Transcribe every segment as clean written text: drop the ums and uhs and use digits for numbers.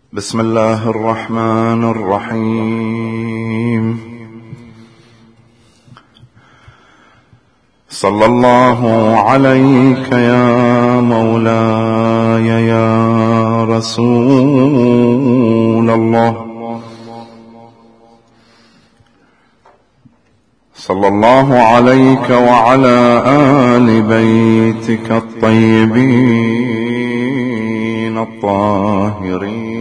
بسم الله الرحمن الرحيم. صلى الله عليك يا مولاي يا رسول الله. صلى الله عليك وعلى آل بيتك الطيبين الطاهرين.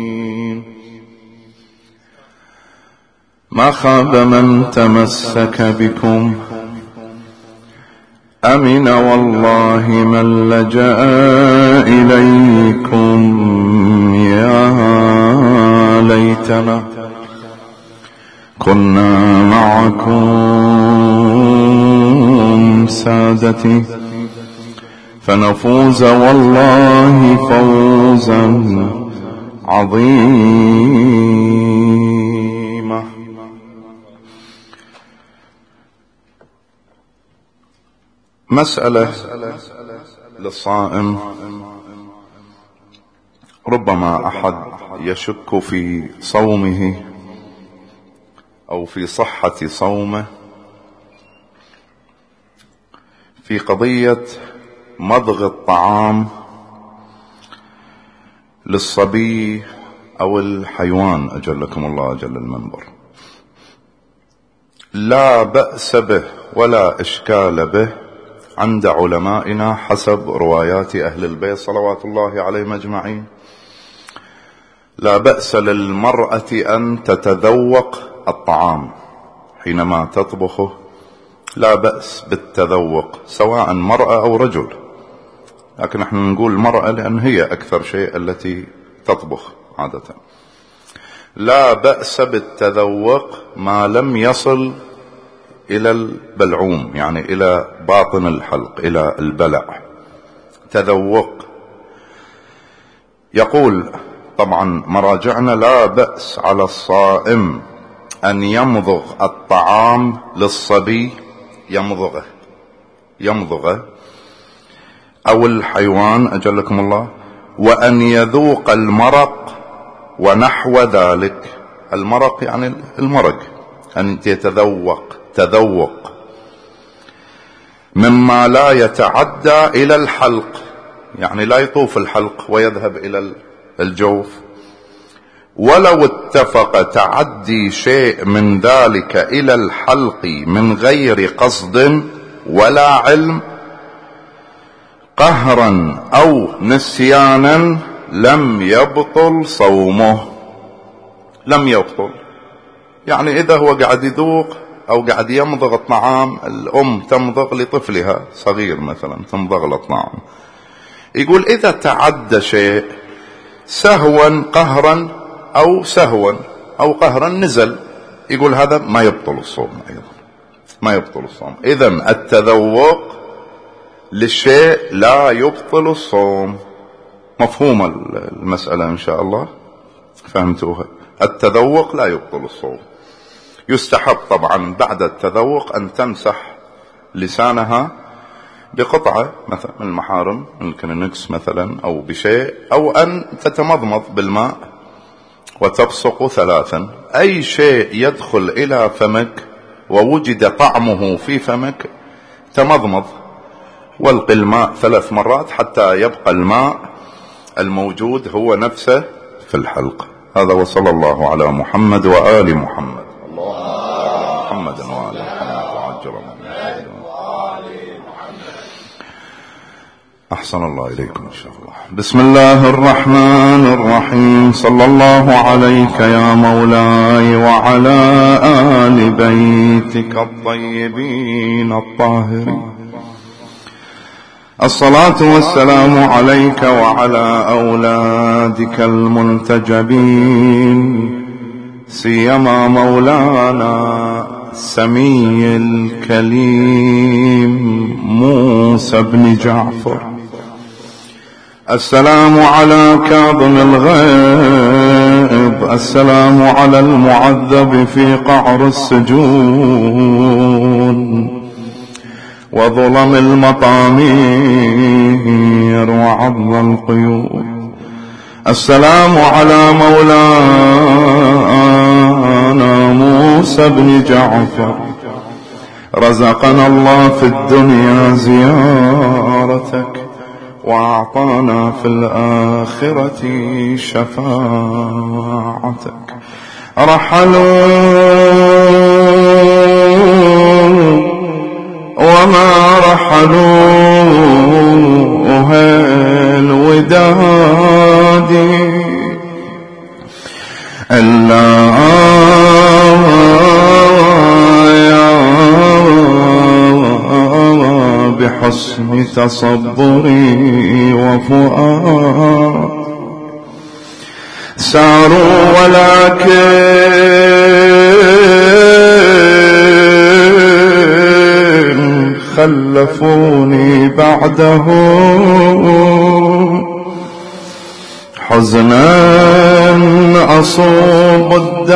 ما خاب من تمسك بكم، أمن والله من لجأ إليكم. يا ليتنا كنا معكم سادتي فنفوز والله فوزا عظيما. مسألة للصائم. ربما أحد يشك في صومه أو في صحة صومه في قضية مضغ الطعام للصبي أو الحيوان أجلكم الله أجل المنبر. لا بأس به ولا إشكال به عند علمائنا حسب روايات أهل البيت صلوات الله عليهم أجمعين. لا بأس للمرأة أن تتذوق الطعام حينما تطبخه، لا بأس بالتذوق سواء مرأة أو رجل، لكن نحن نقول مرأة لأن هي أكثر شيء التي تطبخ عادة. لا بأس بالتذوق ما لم يصل إلى البلعوم، يعني إلى باطن الحلق، إلى البلع. تذوق. يقول طبعا مراجعنا لا بأس على الصائم أن يمضغ الطعام للصبي، يمضغه أو الحيوان أجلكم الله، وأن يذوق المرق ونحو ذلك. المرق يعني المرق، أن تذوق مما لا يتعدى إلى الحلق، يعني لا يطوف الحلق ويذهب إلى الجوف. ولو اتفق تعدي شيء من ذلك إلى الحلق من غير قصد ولا علم قهرا أو نسيانا لم يبطل صومه. لم يبطل، يعني إذا هو قاعد يذوق أو قاعد يمضغ الطعام، الأم تمضغ لطفلها صغير مثلا، تمضغ له الطعام، يقول إذا تعدى شيء سهوا قهرا أو سهوا أو قهرا نزل، يقول هذا ما يبطل الصوم أيضا، ما يبطل الصوم. إذن التذوق للشيء لا يبطل الصوم. مفهوم المسألة إن شاء الله، فهمتوها؟ التذوق لا يبطل الصوم. يستحب طبعا بعد التذوق أن تمسح لسانها بقطعة مثلا من المحارم، ممكن النكس مثلا أو بشيء، أو أن تتمضمض بالماء وتبصق 3. أي شيء يدخل إلى فمك ووجد طعمه في فمك تمضمض، والق الماء 3 مرات حتى يبقى الماء الموجود هو نفسه في الحلق. هذا وصلى الله على محمد وآل محمد. محمد وآل محمد وعجل محمد. أحسن الله إليكم إن شاء الله. بسم الله الرحمن الرحيم. صلى الله عليك يا مولاي وعلى آل بيتك الطيبين الطاهرين. الصلاة والسلام عليك وعلى أولادك المنتجبين، سيما مولانا سمي الكليم موسى بن جعفر. السلام على كاظم الغيظ، السلام على المعذب في قعر السجون وظلم المطامير وعض القيود. السلام على مولانا موسى بن جعفر، رزقنا الله في الدنيا زيارتك وأعطانا في الآخرة شفاعتك. رحلوا وما رحلوا الوداد إلا بحسن تصبري وفؤاد. ساروا ولكن خلفوني بعدهم حزنا أصوب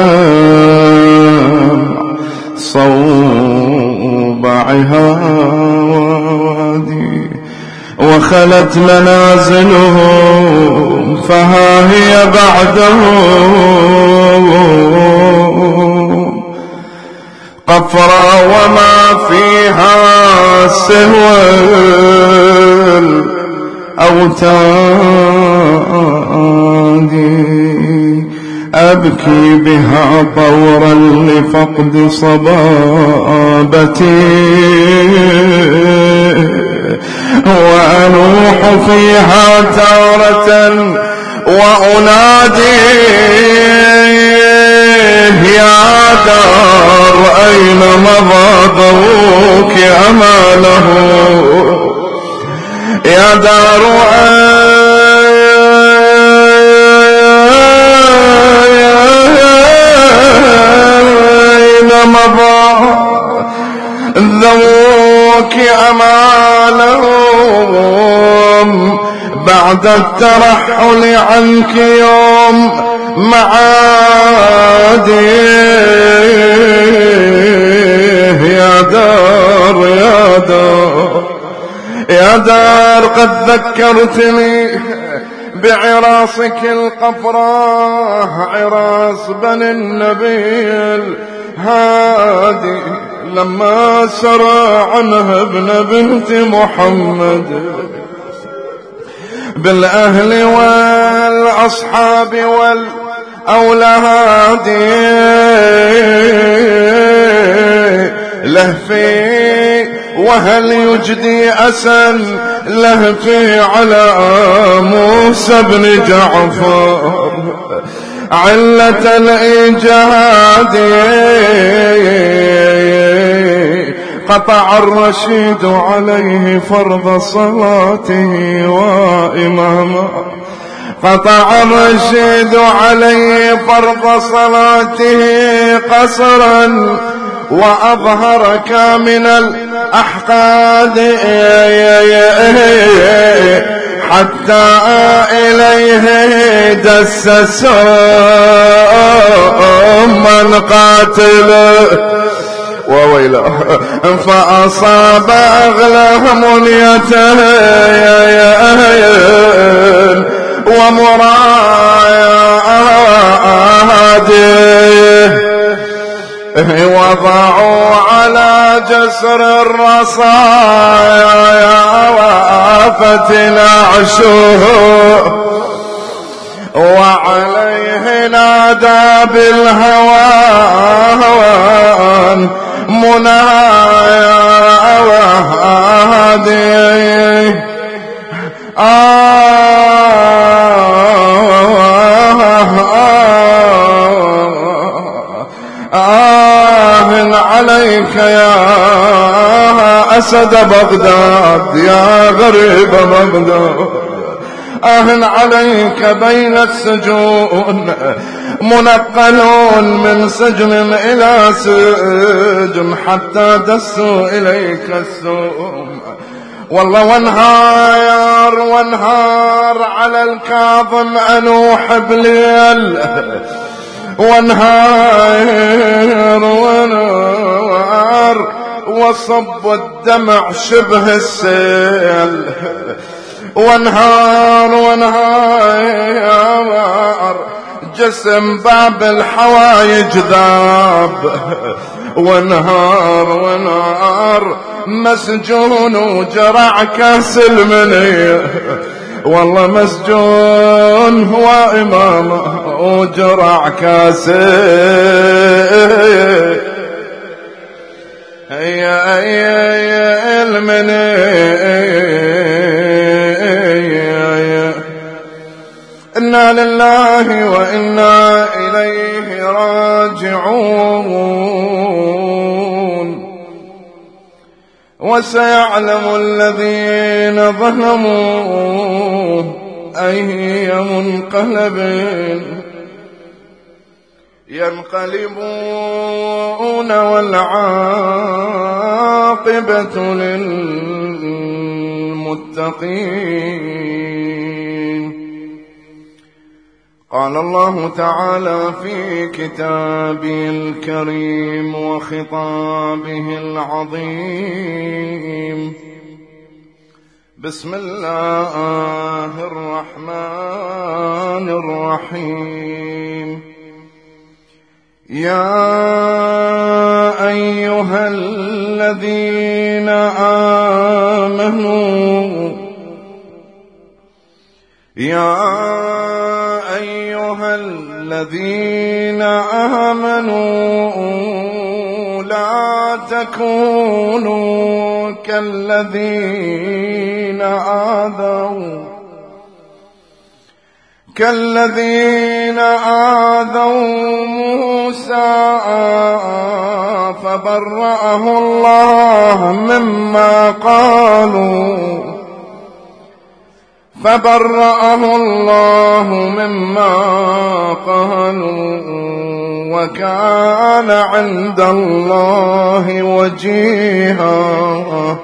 الدمع صوب عهادي، وخلت منازلهم فها هي بعدهم قفرا وما فيها سوى الأوتاد. أبكي بها طورا لفقد صبابتي، وأنوح فيها تارة وأنادي يا دار أين مضى ضوءك أماله، يا دار أين مضى ضوءك أمالهم بعد الترحل عنك يوم معادي. يا دار يا دار يا دار قد ذكرتني بعراسك القفراء، عراس بني النبي الهادي لما سرى عنها ابن بنت محمد بالأهل والأصحاب والأولاد. لهفي وهل يجدي أسا لهفي على موسى بن جعفر علة الإيجاد. قطع الرشيد عليه فرض صلاته وإماما، قطع الرشيد عليه فرض صلاته قصرا وأظهر كامل الأحقاد، حتى إليه دسس من قاتله وويله، فأصاب أغلهم اليتين ومراده، وضعوا على جسر الرصايا وآفتنا عشوه، وعليه نادى بالهوان منايا وهادي. عليك يا أسد بغداد يا غريب بغداد، عليك بين السجون منقلون من سجن إلى سجن حتى دسوا إليك السوم. والله وانهار على الكاظم أنوح بليل، وانهار وصب الدمع شبه السيل، وانهار جسم باب الحوايج ذاب، وانهار مسجون وجرع كاس المنية، والله مسجون هو إمامه وجرع كاس المنية. إنا لله وإنا إليه راجعون. وسيعلم الذين ظلموا أي منقلب ينقلبون والعاقبة للمتقين. قال الله تعالى في كتابه الكريم وخطابه العظيم: بسم الله الرحمن الرحيم. يا أيها الذين آمنوا لا تكونوا كالذين آذوا موسى فبرأه الله مما قالوا وكان عند الله وجيها.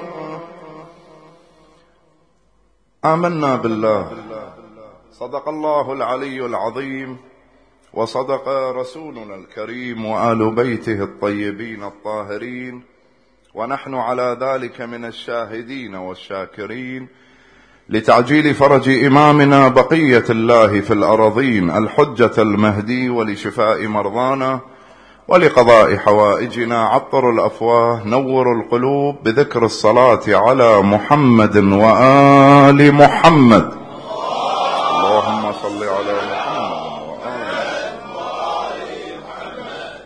آمنا بالله، صدق الله العلي العظيم، وصدق رسولنا الكريم وآل بيته الطيبين الطاهرين، ونحن على ذلك من الشاهدين والشاكرين لتعجيل فرج إمامنا بقية الله في الأراضين الحجة المهدي، ولشفاء مرضانا ولقضاء حوائجنا. عطروا الأفواه، نوروا القلوب بذكر الصلاة على محمد وآل محمد. اللهم صل على محمد وآل محمد.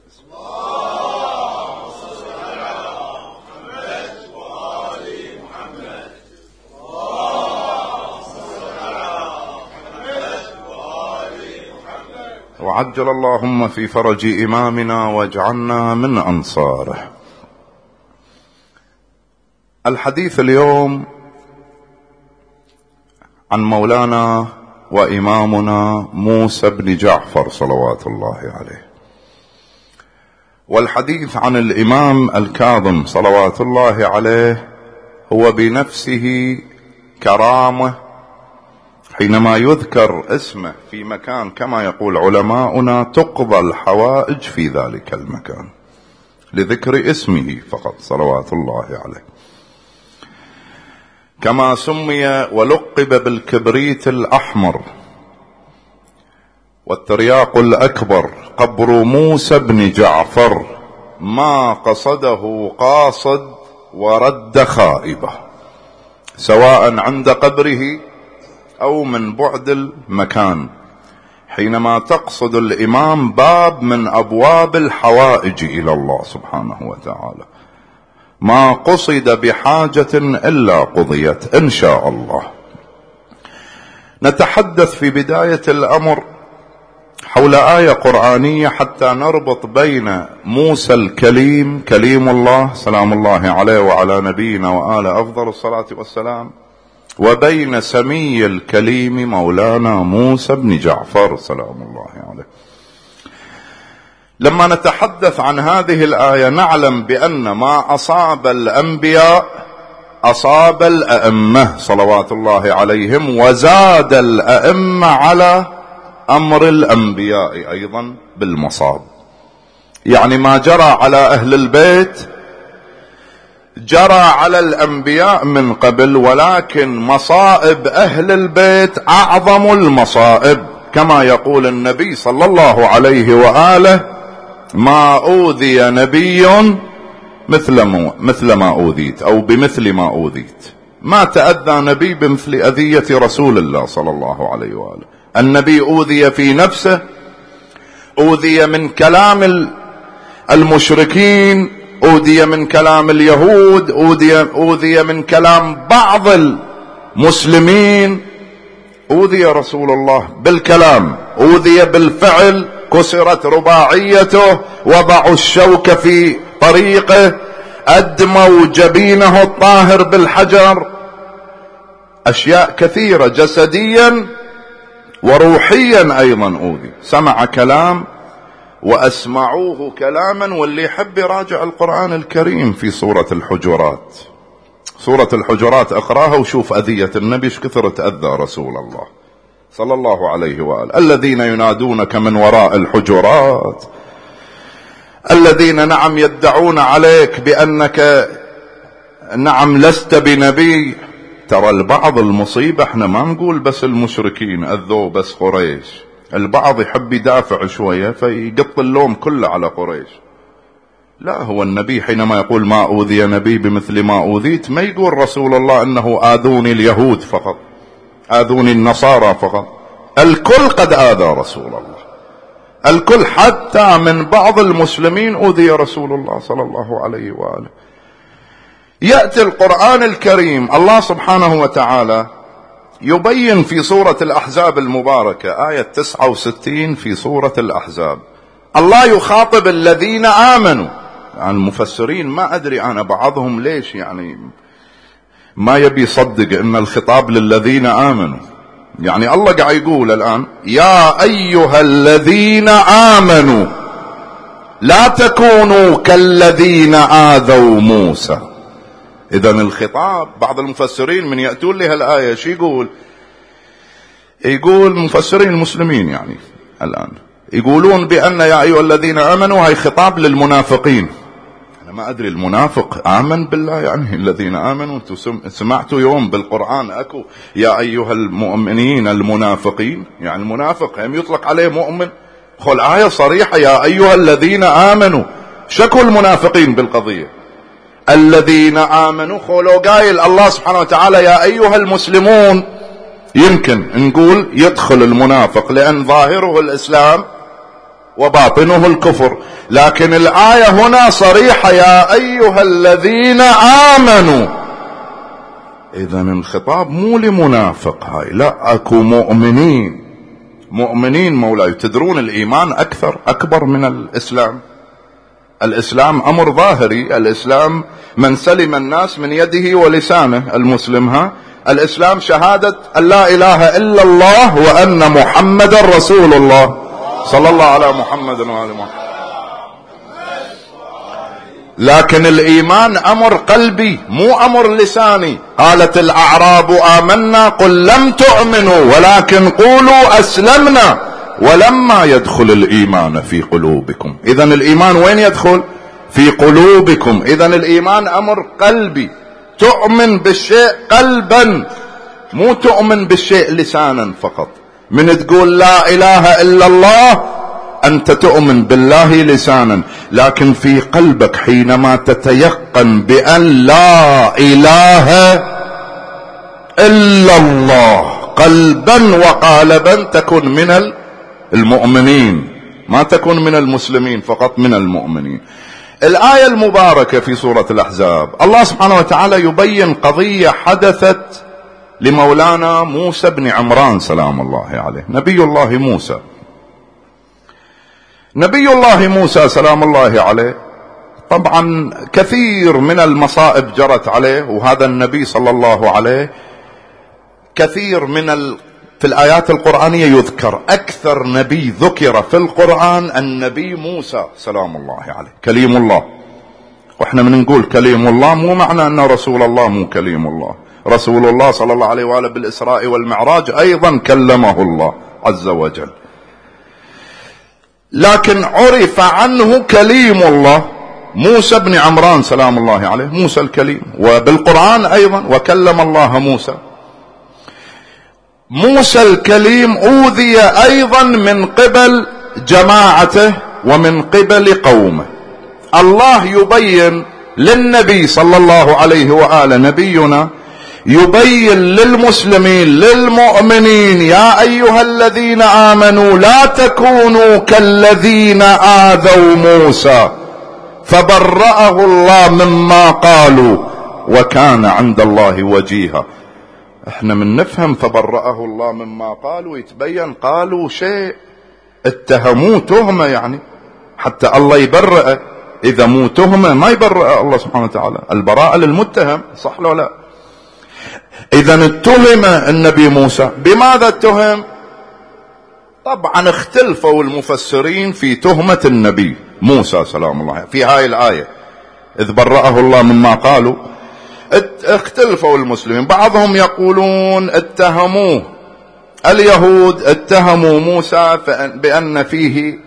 وعجل اللهم في فرج إمامنا واجعلنا من أنصاره. الحديث اليوم عن مولانا وإمامنا موسى بن جعفر صلوات الله عليه، والحديث عن الإمام الكاظم صلوات الله عليه هو بنفسه كرامة حينما يذكر اسمه في مكان، كما يقول علماؤنا تقضى الحوائج في ذلك المكان لذكر اسمه فقط صلوات الله عليه. كما سمي ولقب بالكبريت الأحمر والترياق الأكبر قبر موسى بن جعفر، ما قصده قاصد ورد خائبة، سواء عند قبره أو من بعد المكان. حينما تقصد الإمام باب من أبواب الحوائج إلى الله سبحانه وتعالى، ما قصد بحاجة إلا قضيت إن شاء الله. نتحدث في بداية الأمر حول آية قرآنية حتى نربط بين موسى الكليم كليم الله سلام الله عليه وعلى نبينا وآل أفضل الصلاة والسلام، وبين سمي الكليم مولانا موسى بن جعفر سلام الله عليه. لما نتحدث عن هذه الآية نعلم بأن ما أصاب الأنبياء أصاب الأئمة صلوات الله عليهم، وزاد الأئمة على أمر الأنبياء أيضا بالمصاب. يعني ما جرى على أهل البيت جرى على الأنبياء من قبل، ولكن مصائب أهل البيت أعظم المصائب، كما يقول النبي صلى الله عليه وآله: ما أوذي نبي مثل ما أوذيت، أو بمثل ما أوذيت. ما تأذى نبي بمثل أذية رسول الله صلى الله عليه وآله. النبي أوذي في نفسه، أوذي من كلام المشركين، أوذي من كلام اليهود، أوذي من كلام بعض المسلمين. أوذي رسول الله بالكلام، أوذي بالفعل، كسرت رباعيته، وضعوا الشوك في طريقه، أدموا جبينه الطاهر بالحجر، أشياء كثيرة جسديا وروحيا أيضا أوذي. سمع كلام وأسمعوه كلاما، واللي يحب يراجع القرآن الكريم في سورة الحجرات. سورة الحجرات اقراها وشوف أذية النبي ايش كثر تأذى رسول الله صلى الله عليه وآله. الذين ينادونك من وراء الحجرات، الذين نعم يدعون عليك بأنك نعم لست بنبي. ترى البعض المصيبة، احنا ما نقول بس المشركين أذوا بس قريش، البعض يحب يدافع شوية فيقط اللوم كله على قريش. لا، هو النبي حينما يقول ما أوذي نبي بمثل ما أوذيت، ما يقول رسول الله أنه آذوني اليهود فقط، آذوني النصارى فقط، الكل قد آذى رسول الله، الكل، حتى من بعض المسلمين أوذي رسول الله صلى الله عليه وآله. يأتي القرآن الكريم الله سبحانه وتعالى يبين في سورة الأحزاب المباركة آية 69 في سورة الأحزاب، الله يخاطب الذين آمنوا. يعني المفسرين ما أدري أنا بعضهم ليش يعني ما يبي يصدق أن الخطاب للذين آمنوا. يعني الله قاعد يقول الآن: يا أيها الذين آمنوا لا تكونوا كالذين آذوا موسى. إذن الخطاب، بعض المفسرين من يأتون لها الآية شو يقول مفسرين المسلمين يعني الآن يقولون بأن يا أيها الذين آمنوا هاي خطاب للمنافقين. أنا ما أدري المنافق آمن بالله يعني الذين آمنوا؟ سمعتوا يوم بالقرآن أكو يا أيها المؤمنين المنافقين؟ يعني المنافق هم يطلق عليه مؤمن؟ خل آية صريحة يا أيها الذين آمنوا. شكوا المنافقين بالقضية الذين آمنوا، خلو قايل الله سبحانه وتعالى يا أيها المسلمون. يمكن نقول يدخل المنافق لأن ظاهره الإسلام وباطنه الكفر، لكن الآية هنا صريحة يا أيها الذين آمنوا. إذن الخطاب مو لمنافق هاي، لا، أكو مؤمنين مولاي. تدرون الإيمان أكبر من الإسلام. الإسلام أمر ظاهري، الإسلام من سلم الناس من يده ولسانه. المسلم الإسلام شهادة أن لا إله إلا الله وأن محمد رسول الله، صلى الله على محمد وآل محمد. لكن الإيمان أمر قلبي مو أمر لساني. قالت الأعراب آمنا قل لم تؤمنوا ولكن قولوا أسلمنا ولما يدخل الإيمان في قلوبكم. إذن الإيمان وين يدخل؟ في قلوبكم. إذن الإيمان أمر قلبي، تؤمن بالشيء قلبا، مو تؤمن بالشيء لسانا فقط. من تقول لا إله إلا الله أنت تؤمن بالله لسانا، لكن في قلبك حينما تتيقن بأن لا إله إلا الله قلبا وقالبا تكن من المؤمنين، ما تكن من المسلمين فقط، من المؤمنين. الآية المباركة في سورة الأحزاب الله سبحانه وتعالى يبين قضية حدثت لمولانا موسى بن عمران سلام الله عليه. نبي الله موسى سلام الله عليه، طبعا كثير من المصائب جرت عليه، وهذا النبي صلى الله عليه كثير في الآيات القرآنية يذكر. أكثر نبي ذكر في القرآن النبي موسى سلام الله عليه، كليم الله. وإحنا من نقول كليم الله مو معنى أن رسول الله مو كليم الله. رسول الله صلى الله عليه وآله بالإسراء والمعراج أيضا كلمه الله عز لكن عرف عنه كليم الله موسى بن عمران سلام الله عليه، موسى الكليم، وبالقرآن أيضا وكلم الله موسى. موسى الكليم أوذي أيضا من قبل جماعته ومن قبل قومه. الله يبين للنبي صلى الله عليه وآله، نبينا يبين للمسلمين للمؤمنين: يا أيها الذين آمنوا لا تكونوا كالذين آذوا موسى فبرأه الله مما قالوا وكان عند الله وجيها. احنا من نفهم فبرأه الله مما قالوا، يتبين قالوا شيء، اتهموه تهمة، يعني حتى الله يبرأ. إذا مو تهمة ما يبرأ الله سبحانه وتعالى، البراءة للمتهم، صح لو لا؟ إذا اتهم النبي موسى. بماذا اتهم؟ طبعا اختلفوا المفسرين في تهمة النبي موسى سلام الله في هاي الآية، إذ برأه الله مما قالوا. اختلفوا المسلمين، بعضهم يقولون اتهموه، اليهود اتهموا موسى بأن فيه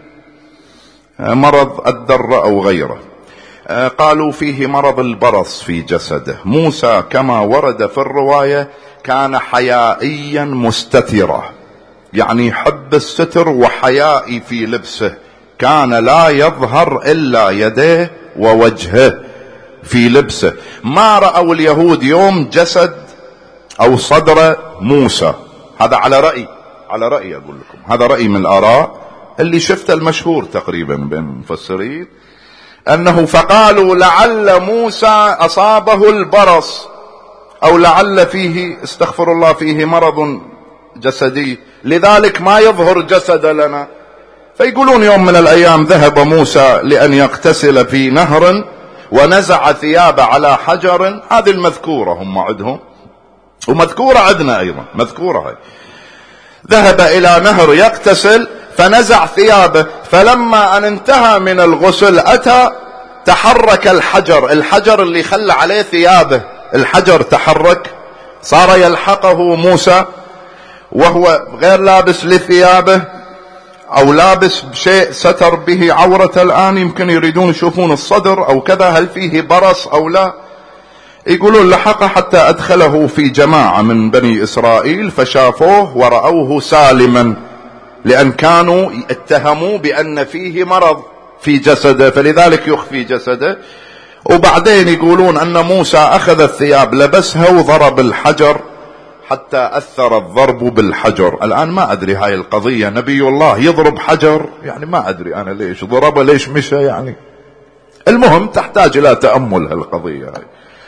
مرض الدر أو غيره، قالوا فيه مرض البرص في جسده. موسى كما ورد في الرواية كان حيائيا مستترا، يعني يحب الستر وحيائي في لبسه، كان لا يظهر إلا يديه ووجهه في لبسه. ما رأوا اليهود يوم جسد أو صدر موسى. هذا على رأي أقول لكم، هذا رأي من الآراء اللي شفته المشهور تقريبا بين المفسرين، أنه فقالوا لعل موسى أصابه البرص، أو لعل فيه استغفر الله فيه مرض جسدي، لذلك ما يظهر جسد لنا. فيقولون يوم من الأيام ذهب موسى لأن يغتسل في نهر ونزع ثيابه على حجر، هذه المذكورة هم عندهم ومذكورة عندنا أيضا، مذكورة هاي. ذهب إلى نهر يغتسل فنزع ثيابه، فلما أن انتهى من الغسل أتى تحرك الحجر اللي خلى عليه ثيابه، الحجر تحرك، صار يلحقه موسى وهو غير لابس لثيابه أو لابس بشيء ستر به عورة. الآن يمكن يريدون يشوفون الصدر أو كذا، هل فيه برص أو لا. يقولون لحقه حتى أدخله في جماعة من بني إسرائيل فشافوه ورأوه سالما، لأن كانوا اتهموا بأن فيه مرض في جسده، فلذلك يخفي جسده. وبعدين يقولون أن موسى أخذ الثياب لبسها وضرب الحجر حتى أثر الضرب بالحجر. الآن ما أدري هاي القضية، نبي الله يضرب حجر، يعني ما أدري أنا ليش ضربه ليش مشى، يعني المهم تحتاج إلى تأمل هالقضية هاي.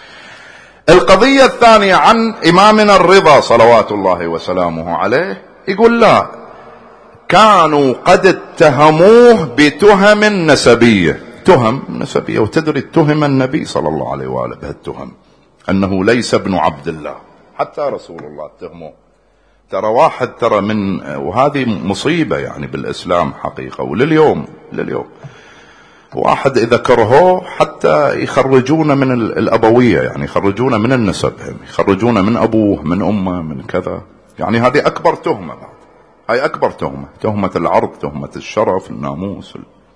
القضية الثانية عن إمامنا الرضا صلوات الله وسلامه عليه، يقول لا، كانوا قد اتهموه بتهم نسبية، تهم نسبية. وتدري اتهم النبي صلى الله عليه وآله بهالتهم أنه ليس ابن عبد الله، حتى رسول الله اتهموه. ترى واحد من، وهذه مصيبة يعني بالإسلام حقيقة، ولليوم واحد إذا كرهوه حتى يخرجون من الأبوية، يعني يخرجون من النسب، يخرجون من أبوه من أمه من كذا، يعني هذه أكبر تهمة بعد. هاي أكبر تهمة العرض، تهمة الشرف، الناموس.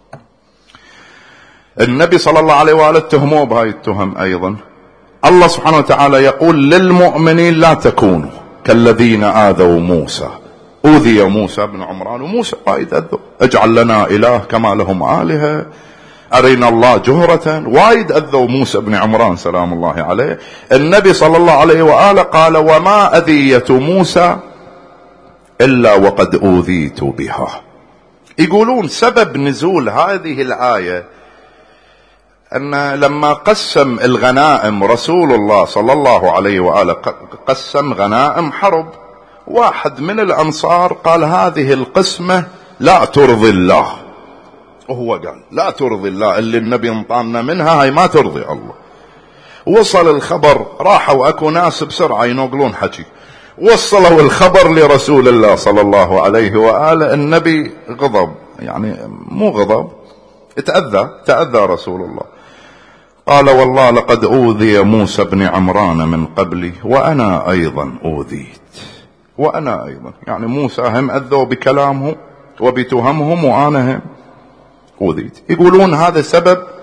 النبي صلى الله عليه وآله اتهموه بهاي التهم أيضا. الله سبحانه وتعالى يقول للمؤمنين لا تكونوا كالذين آذوا موسى. أوذي موسى بن عمران، وموسى وايد أذوا، اجعل لنا إله كما لهم آلهة، أرينا الله جهرة، وايد أذوا موسى بن عمران سلام الله عليه. النبي صلى الله عليه وآله قال وما أذية موسى إلا وقد أوذيت بها. يقولون سبب نزول هذه الآية أن لما قسم الغنائم رسول الله صلى الله عليه وآله، قسم غنائم حرب، واحد من الأنصار قال هذه القسمة لا ترضي الله، وهو قال لا ترضي الله، اللي النبي انطانا منها هاي ما ترضي الله. وصل الخبر، راحوا أكو ناس بسرعة ينقلون حكي، وصلوا الخبر لرسول الله صلى الله عليه وآله. النبي غضب، يعني مو غضب، تأذى رسول الله. قال والله لقد أوذي موسى بن عمران من قبلي وأنا أيضا أوذيت، وأنا أيضا، يعني موسى هم أذوا بكلامه وبتهمهم وأنا هم أوذيت. يقولون هذا سبب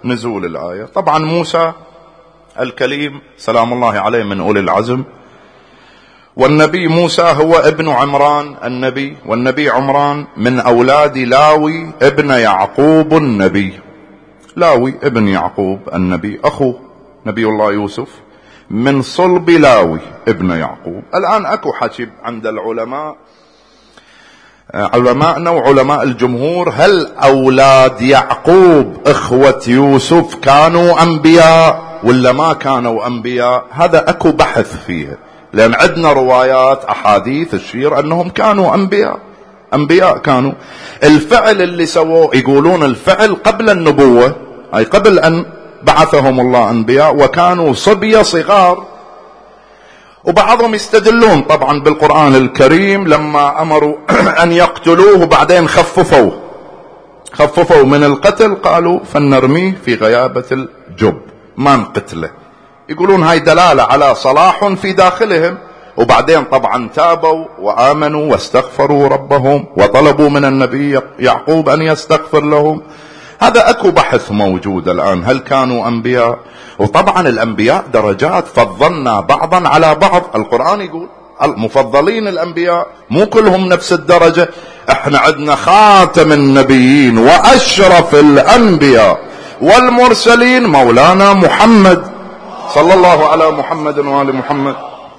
نزول الآية. طبعا موسى الكليم سلام الله عليه من أولي العزم، والنبي موسى هو ابن عمران النبي، والنبي عمران من أولاد لاوي ابن يعقوب النبي. لاوي ابن يعقوب النبي أخو نبي الله يوسف من صلب لاوي ابن يعقوب. الآن أكو حكي عند العلماء، علماءنا وعلماء الجمهور، هل أولاد يعقوب إخوة يوسف كانوا أنبياء ولا ما كانوا أنبياء؟ هذا أكو بحث فيه، لأن عندنا روايات أحاديث تشير أنهم كانوا أنبياء كانوا. الفعل اللي سووه يقولون الفعل قبل النبوة، أي قبل أن بعثهم الله أنبياء، وكانوا صبية صغار. وبعضهم يستدلون طبعا بالقرآن الكريم لما أمروا أن يقتلوه وبعدين خففوا من القتل، قالوا فلنرميه في غيابة الجب ما نقتله. يقولون هاي دلالة على صلاح في داخلهم، وبعدين طبعا تابوا وآمنوا واستغفروا ربهم وطلبوا من النبي يعقوب أن يستغفر لهم. هذا أكو بحث موجود الآن، هل كانوا أنبياء؟ وطبعا الأنبياء درجات، فضلنا بعضا على بعض. القرآن يقول المفضلين الأنبياء مو كلهم نفس الدرجة. احنا عندنا خاتم النبيين وأشرف الأنبياء والمرسلين مولانا محمد صلى الله على محمد وآل محمد.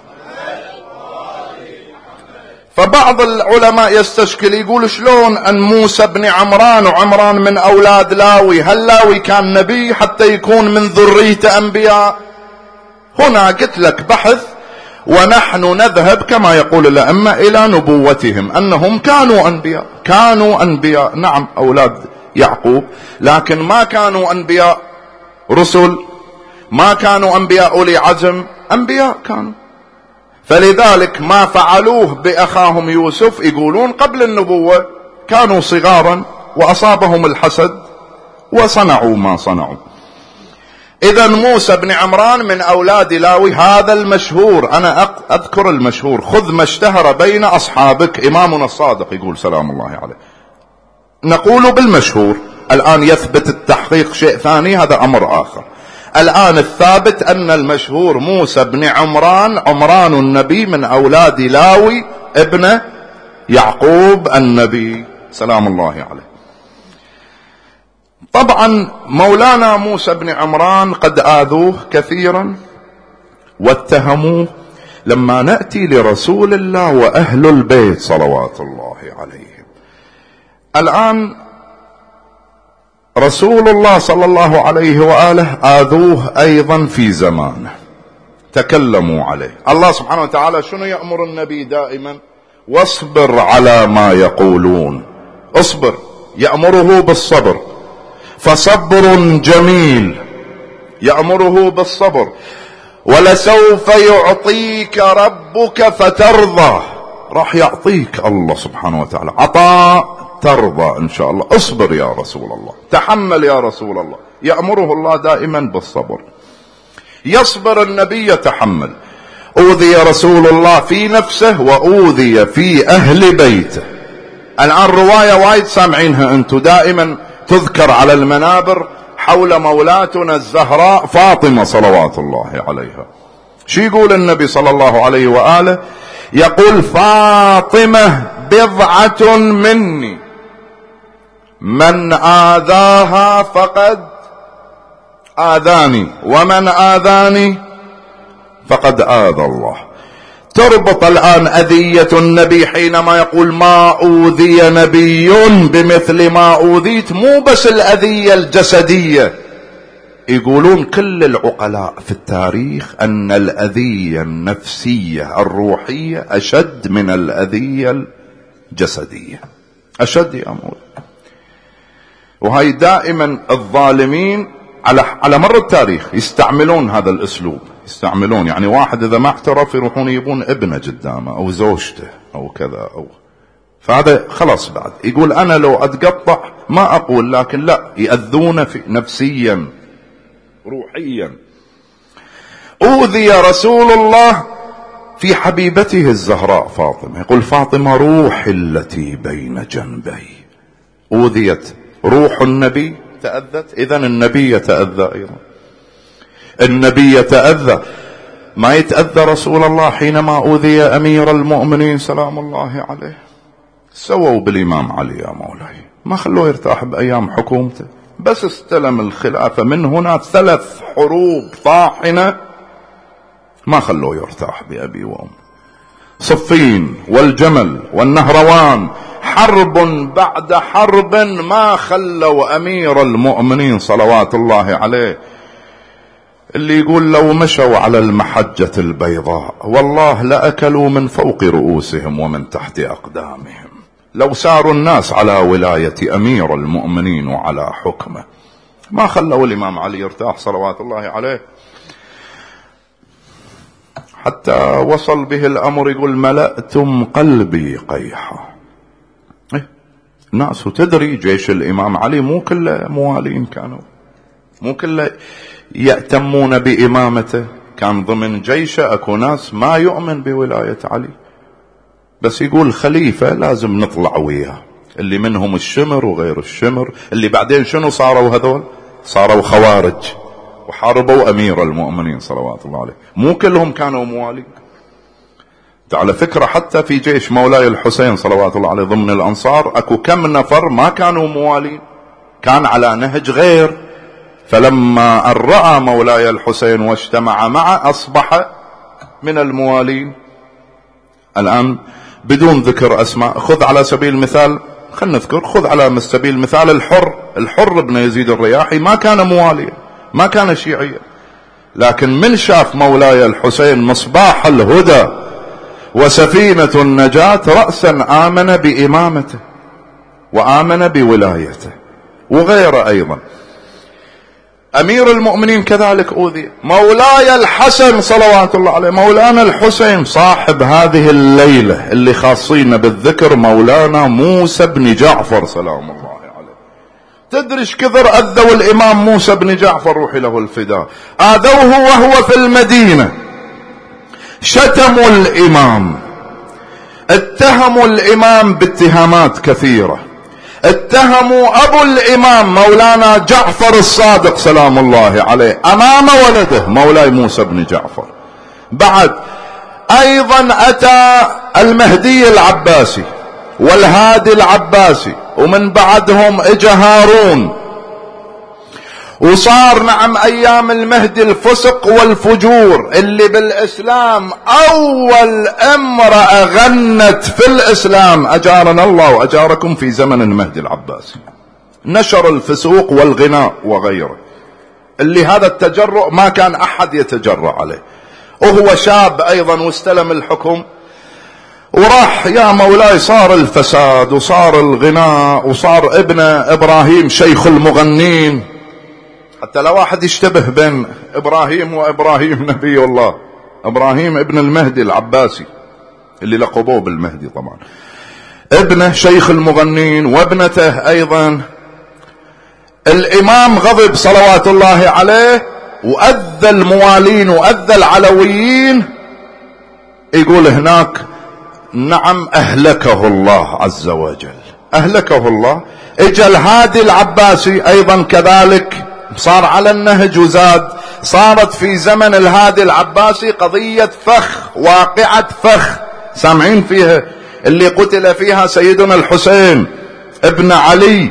فبعض العلماء يستشكل يقول شلون أن موسى بن عمران وعمران من أولاد لاوي، هل لاوي كان نبي حتى يكون من ذرية أنبياء؟ هنا قلت لك بحث، ونحن نذهب كما يقول الأئمة إلى نبوتهم، أنهم كانوا أنبياء نعم أولاد يعقوب، لكن ما كانوا أنبياء رسل، ما كانوا أنبياء أولي عزم، أنبياء كانوا. فلذلك ما فعلوه بأخاهم يوسف يقولون قبل النبوة كانوا صغارا وأصابهم الحسد وصنعوا ما صنعوا. إذا موسى بن عمران من أولاد لاوي، هذا المشهور، أنا أذكر المشهور، خذ ما اشتهر بين أصحابك. إمامنا الصادق يقول سلام الله عليه، نقول بالمشهور. الآن يثبت التحقيق شيء ثاني، هذا أمر آخر. الآن الثابت أن المشهور موسى بن عمران النبي من أولاد لاوي ابن يعقوب النبي سلام الله عليه. طبعا مولانا موسى بن عمران قد آذوه كثيرا واتهموه. لما نأتي لرسول الله وأهل البيت صلوات الله عليهم، الآن رسول الله صلى الله عليه وآله آذوه أيضا في زمانه، تكلموا عليه. الله سبحانه وتعالى شنو يأمر النبي دائما؟ واصبر على ما يقولون. اصبر، يأمره بالصبر، فصبر جميل، يأمره بالصبر. ولسوف يعطيك ربك فترضى، راح يعطيك الله سبحانه وتعالى عطاء ترضى إن شاء الله. اصبر يا رسول الله، تحمل يا رسول الله. يأمره الله دائما بالصبر. يصبر النبي يتحمل. أوذي رسول الله في نفسه وأوذي في أهل بيته. الآن رواية وايد سامعينها أنتم دائما تذكر على المنابر حول مولاتنا الزهراء فاطمة صلوات الله عليها. شو يقول النبي صلى الله عليه وآله؟ يقول فاطمة بضعة مني، من آذاها فقد آذاني، ومن آذاني فقد آذى الله. تربط الآن أذية النبي حينما يقول ما أوذي نبي بمثل ما أوذيت، مو بس الأذية الجسدية. يقولون كل العقلاء في التاريخ أن الأذية النفسية الروحية أشد من الأذية الجسدية، أشد يا مولاي. وهي دائما الظالمين على مر التاريخ يستعملون هذا الأسلوب، يستعملون يعني واحد إذا ما اعترف يروحون يبون ابنه قدامه أو زوجته أو كذا أو، فهذا خلاص بعد يقول أنا لو أتقطع ما أقول، لكن لا، يأذون في نفسيا روحيا. أوذي رسول الله في حبيبته الزهراء فاطمة، يقول فاطمة روحي التي بين جنبي. أوذيت روح النبي تأذت؟ إذن النبي يتأذى أيضا، النبي يتأذى. ما يتأذى رسول الله حينما أوذي أمير المؤمنين سلام الله عليه؟ سووا بالإمام علي يا مولاي، ما خلوه يرتاح بأيام حكومته، بس استلم الخلافة من هنا 3 حروب طاحنة ما خلوه يرتاح بأبي وأمه. صفين والجمل والنهروان، حرب بعد حرب ما خلوا أمير المؤمنين صلوات الله عليه. اللي يقول لو مشوا على المحجة البيضاء والله لأكلوا من فوق رؤوسهم ومن تحت أقدامهم، لو ساروا الناس على ولاية أمير المؤمنين وعلى حكمه. ما خلوا الإمام علي يرتاح صلوات الله عليه، حتى وصل به الأمر يقول ملأتم قلبي قيحة. الناس تدري جيش الإمام علي مو كله موالين كانوا، مو كله يأتمون بإمامته، كان ضمن جيشه أكو ناس ما يؤمن بولاية علي، بس يقول خليفة لازم نطلع وياه، اللي منهم الشمر وغير الشمر، اللي بعدين شنو صاروا هذول؟ صاروا خوارج وحاربوا أمير المؤمنين صلوات الله عليه، مو كلهم كانوا موالين. على فكرة حتى في جيش مولاي الحسين صلوات الله عليه ضمن الأنصار أكو كم نفر ما كانوا موالين، كان على نهج غير، فلما أن رأى مولاي الحسين واجتمع معه أصبح من الموالين. الآن بدون ذكر أسماء، خذ على سبيل المثال، خلنا نذكر، خذ على سبيل المثال الحر بن يزيد الرياحي ما كان مواليا، ما كان شيعيا، لكن من شاف مولاي الحسين مصباح الهدى وسفينة النجاة رأسا آمن بإمامته وآمن بولايته، وغيره أيضا. أمير المؤمنين كذلك أوذي، مولاي الحسن صلوات الله عليه، مولانا الحسين صاحب هذه الليلة اللي خاصين بالذكر، مولانا موسى بن جعفر سلام الله عليه. تدريش كثر أذوا الإمام موسى بن جعفر روحي له الفداء، آذوه وهو في المدينة، شتموا الإمام، اتهموا الإمام باتهامات كثيرة، اتهموا أبو الإمام مولانا جعفر الصادق سلام الله عليه أمام ولده مولاي موسى بن جعفر. بعد أيضا أتى المهدي العباسي والهادي العباسي، ومن بعدهم اجى هارون، وصار نعم أيام المهدي الفسق والفجور، اللي بالإسلام أول امرأة غنت في الإسلام أجارنا الله وأجاركم في زمن المهدي العباسي، نشر الفسوق والغناء وغيره، اللي هذا التجرؤ ما كان أحد يتجرأ عليه. وهو شاب أيضا واستلم الحكم، وراح يا مولاي صار الفساد وصار الغناء، وصار ابن إبراهيم شيخ المغنين، حتى لا واحد يشتبه بين إبراهيم وإبراهيم نبي الله، إبراهيم ابن المهدي العباسي اللي لقبوه بالمهدي طبعا، ابنه شيخ المغنين وابنته أيضا. الإمام غضب صلوات الله عليه وأذى الموالين وأذى العلويين، يقول هناك نعم أهلكه الله عز وجل، أهلكه الله. اجى الهادي العباسي أيضا كذلك صار على النهج وزاد، صارت في زمن الهادي العباسي قضية فخ، واقعة فخ سامعين فيها، اللي قتل فيها سيدنا الحسين ابن علي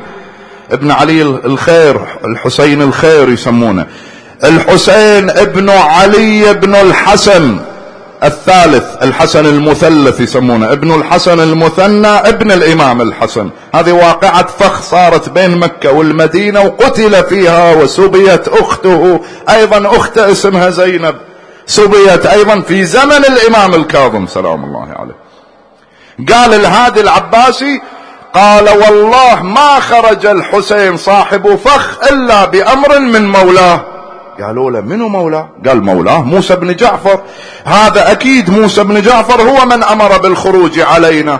الخير، الحسين الخير يسمونه، الحسين ابن علي ابن الحسن الثالث، الحسن المثلث يسمونه، ابن الحسن المثنى ابن الإمام الحسن. هذه واقعة فخ صارت بين مكة والمدينة، وقتل فيها وسبيت أخته أيضا، أخت اسمها زينب سبيت أيضا في زمن الإمام الكاظم سلام الله عليه. قال الهادي العباسي قال والله ما خرج الحسين صاحب فخ إلا بأمر من مولاه. قالوا له منو مولاه؟ قال مولاه موسى بن جعفر، هذا أكيد موسى بن جعفر هو من أمر بالخروج علينا،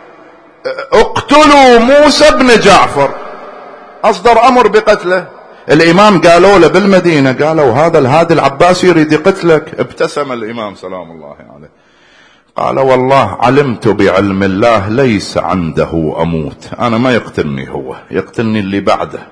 اقتلوا موسى بن جعفر، أصدر أمر بقتله. الإمام قالوا له بالمدينة، قالوا هذا الهادي العباسي يريد يقتلك. ابتسم الإمام سلام الله عليه، قال والله علمت بعلم الله ليس عنده أموت، أنا ما يقتلني هو، يقتلني اللي بعده،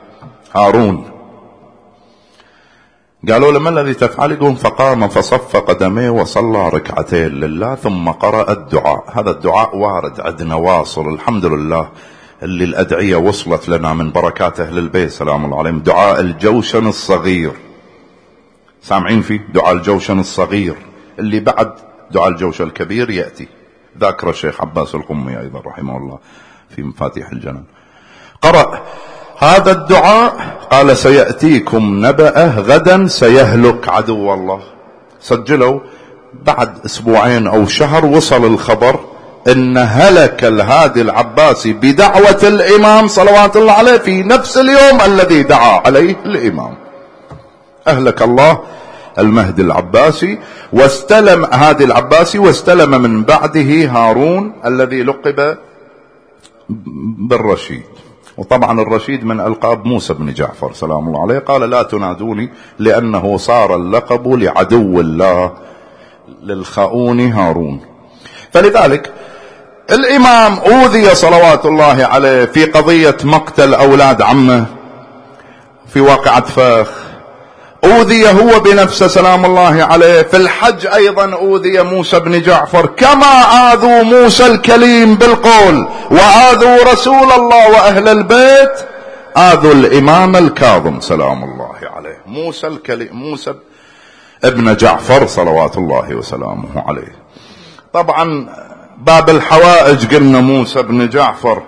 هارون. قالوا له ما الذي تفعل؟ يقول فقام فصف قدميه وصلى ركعتين لله ثم قرأ الدعاء. هذا الدعاء وارد عندنا واصل الحمد لله، اللي الأدعية وصلت لنا من بركات أهل البيت سلام الله عليهم. دعاء الجوشن الصغير، سامعين فيه؟ دعاء الجوشن الصغير اللي بعد دعاء الجوشن الكبير يأتي، ذاكر الشيخ عباس القمي أيضا رحمه الله في مفاتيح الجنان. قرأ هذا الدعاء قال سيأتيكم نبأه غدا سيهلك عدو الله. سجلوا بعد أسبوعين أو شهر وصل الخبر إن هلك الهادي العباسي بدعوة الإمام صلوات الله عليه في نفس اليوم الذي دعا عليه الإمام. أهلك الله المهدي العباسي، واستلم هادي العباسي واستلم من بعده هارون الذي لقب بالرشيد. وطبعا الرشيد من ألقاب موسى بن جعفر سلام الله عليه. قال لا تنادوني لأنه صار اللقب لعدو الله للخاؤون هارون. فلذلك الإمام أوذي صلوات الله عليه في قضية مقتل أولاد عمه في واقعة فاخ، أوذي هو بنفسه سلام الله عليه. في الحج أيضا أوذي موسى بن جعفر، كما آذوا موسى الكليم بالقول وآذوا رسول الله وأهل البيت، آذوا الإمام الكاظم سلام الله عليه. موسى الكليم، موسى ابن جعفر صلوات الله وسلامه عليه. طبعا باب الحوائج قلنا موسى بن جعفر.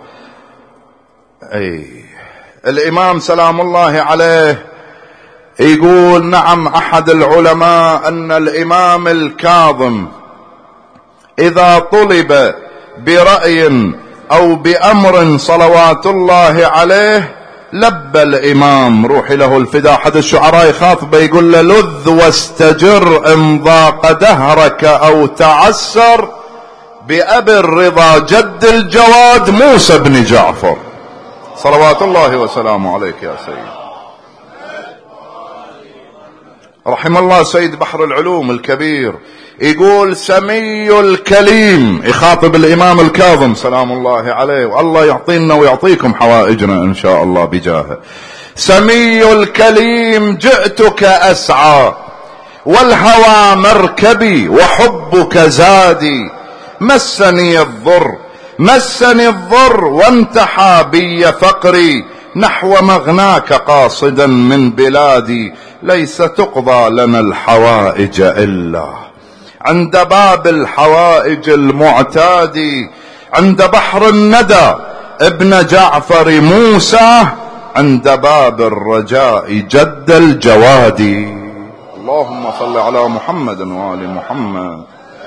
الإمام سلام الله عليه يقول نعم أحد العلماء أن الإمام الكاظم إذا طلب برأي أو بأمر صلوات الله عليه لبى الإمام روحي له الفداء. أحد الشعراء يخاطبه يقول له لذ واستجر إن ضاق دهرك أو تعسر بأبي الرضا جد الجواد موسى بن جعفر صلوات الله وسلامه عليك يا سيد. رحم الله سيد بحر العلوم الكبير يقول سمي الكليم، يخاطب الإمام الكاظم سلام الله عليه، والله يعطينا ويعطيكم حوائجنا إن شاء الله بجاهه. سمي الكليم جئتك أسعى والهوى مركبي وحبك زادي، مسني الضر وانتحى بي فقري نحو مغناك قاصدا من بلادي، ليس تقضى لنا الحوائج إلا عند باب الحوائج المعتادي، عند بحر الندى ابن جعفر موسى عند باب الرجاء جد الجوادي. اللهم صل على محمد وآل محمد.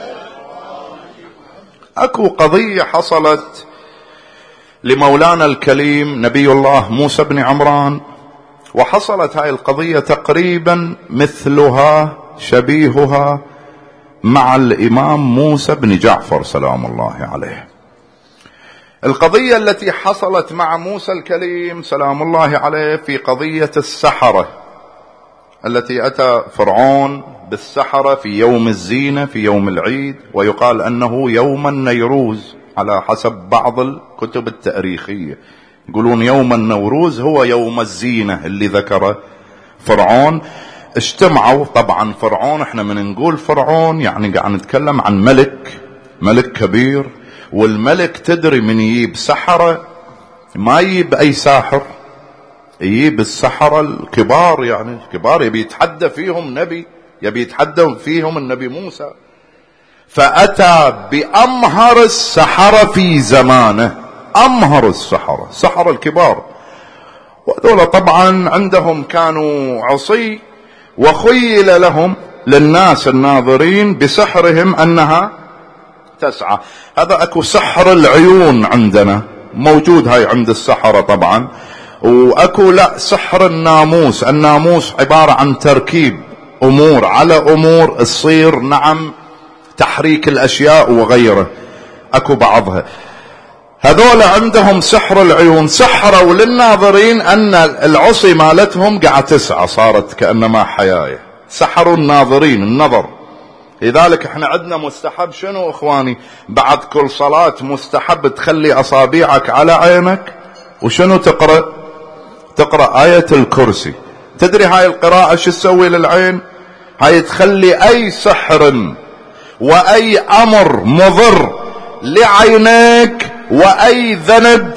اكو قضية حصلت لمولانا الكليم نبي الله موسى بن عمران، وحصلت هاي القضية تقريبا مثلها شبيهها مع الإمام موسى بن جعفر سلام الله عليه. القضية التي حصلت مع موسى الكليم سلام الله عليه في قضية السحرة التي أتى فرعون بالسحرة في يوم الزينة في يوم العيد، ويقال أنه يوم النيروز على حسب بعض الكتب التاريخية، يقولون يوم النوروز هو يوم الزينة اللي ذكره فرعون. اجتمعوا طبعا فرعون، احنا من نقول فرعون يعني قاعد نتكلم عن ملك كبير، والملك تدري من يجيب سحرة ما يجيب اي ساحر، يجيب السحرة الكبار، يعني الكبار يبي يتحدى فيهم نبي، يبي يتحدى فيهم النبي موسى. فأتى بأمهر السحرة في زمانه، أمهر السحرة الكبار، وذولا طبعا عندهم كانوا عصي، وخيل لهم للناس الناظرين بسحرهم أنها تسعى. هذا أكو سحر العيون عندنا موجود هاي عند السحرة طبعا، وأكو لا سحر الناموس عبارة عن تركيب أمور على أمور تصير نعم تحريك الأشياء وغيره، أكو بعضها. هذول عندهم سحر العيون، سحروا للناظرين أن العصي مالتهم قاعد تسعى، صارت كأنما حياية، سحروا الناظرين النظر. لذلك احنا عندنا مستحب شنو اخواني؟ بعد كل صلاة مستحب تخلي أصابيعك على عينك وشنو تقرأ؟ تقرأ آية الكرسي. تدري هاي القراءة شو تسوي للعين؟ هاي تخلي أي سحر وأي أمر مضر لعينيك وأي ذنب،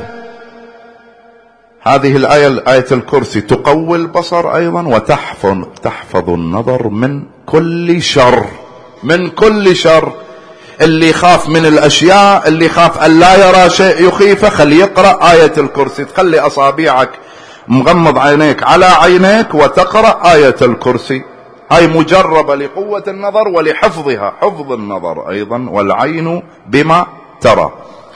هذه الآية آية الكرسي تقوي البصر أيضا، وتحفظ النظر من كل شر، من كل شر. اللي يخاف من الأشياء، اللي يخاف أن لا يرى شيء يخيفه، خلي يقرأ آية الكرسي، تخلي أصابعك مغمض عينيك على عينيك وتقرأ آية الكرسي. هاي مجربة لقوة النظر ولحفظها، حفظ النظر أيضا، والعين بما ترى.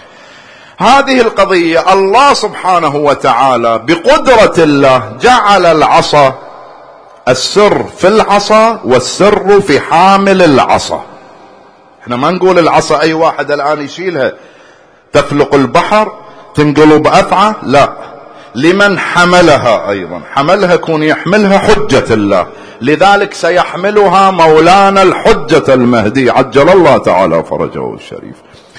هذه القضية الله سبحانه وتعالى بقدرة الله جعل العصا، السر في العصا والسر في حامل العصا. احنا ما نقول العصا اي واحد الآن يشيلها تفلق البحر تنقلب أفعى، لا، لمن حملها أيضا، حملها كون يحملها حجة الله، لذلك سيحملها مولانا الحجة المهدي عجل الله تعالى فرجه الشريف.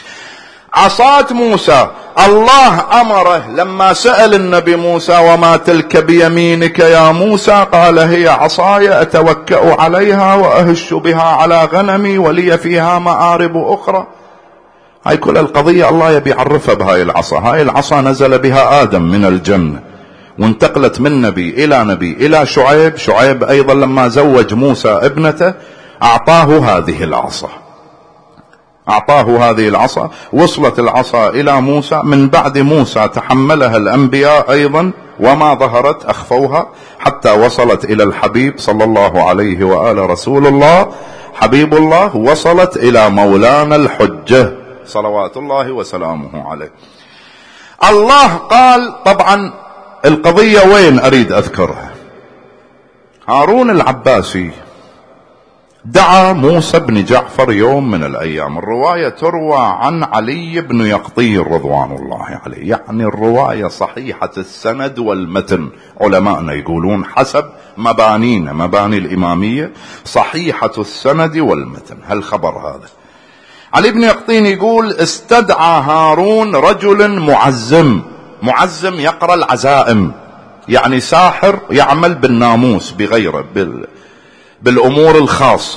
عصاة موسى الله أمره لما سأل النبي موسى وما تلك بيمينك يا موسى، قال هي عصاي أتوكأ عليها وأهش بها على غنمي ولي فيها مآرب أخرى. هاي كل القضية الله يبي يعرفها بهاي العصا. هاي العصا نزل بها آدم من الجنة وانتقلت من نبي إلى نبي إلى شعيب. شعيب أيضا لما زوج موسى ابنته أعطاه هذه العصا، أعطاه هذه العصا. وصلت العصا إلى موسى، من بعد موسى تحملها الأنبياء أيضا وما ظهرت أخفوها حتى وصلت إلى الحبيب صلى الله عليه وآله رسول الله حبيب الله، وصلت إلى مولانا الحجة صلوات الله وسلامه عليه. الله قال، طبعا القضية وين أريد أذكرها، هارون العباسي دعا موسى بن جعفر يوم من الأيام. الرواية تروى عن علي بن يقطين رضوان الله عليه، يعني الرواية صحيحة السند والمتن، علماءنا يقولون حسب مبانينا مباني الإمامية صحيحة السند والمتن هالخبر هذا. علي بن يقطين يقول استدعى هارون رجل معزم يقرأ العزائم، يعني ساحر يعمل بالناموس بغيره بالأمور الخاصة،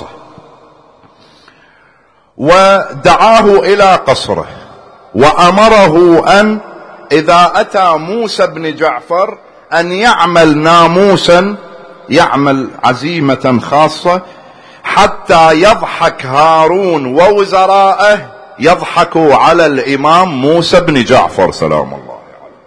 ودعاه إلى قصره وأمره أن إذا أتى موسى بن جعفر أن يعمل ناموسا، يعمل عزيمة خاصة حتى يضحك هارون ووزراءه يضحكوا على الإمام موسى بن جعفر سلام الله عليه.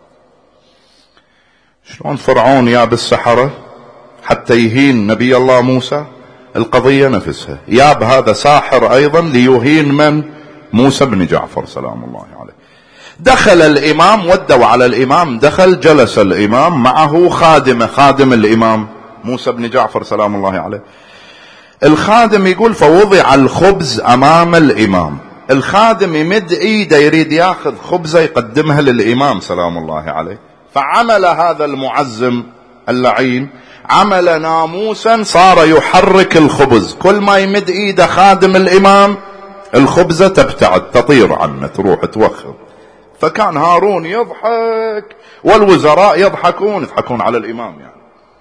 شلون فرعون يا بالسحرة حتى يهين نبي الله موسى، القضية نفسها ياب هذا ساحر أيضا ليهين من؟ موسى بن جعفر سلام الله عليه. دخل الإمام، ودوا على الإمام، دخل جلس الإمام معه خادمه، خادم الإمام موسى بن جعفر سلام الله عليه. الخادم يقول فوضع الخبز أمام الإمام، الخادم يمد إيده يريد ياخذ خبزة يقدمها للإمام سلام الله عليه، فعمل هذا المعزم اللعين عمل ناموسا صار يحرك الخبز، كل ما يمد ايده خادم الامام الخبزة تبتعد تطير عنه تروح توخر. فكان هارون يضحك والوزراء يضحكون على الامام، يعني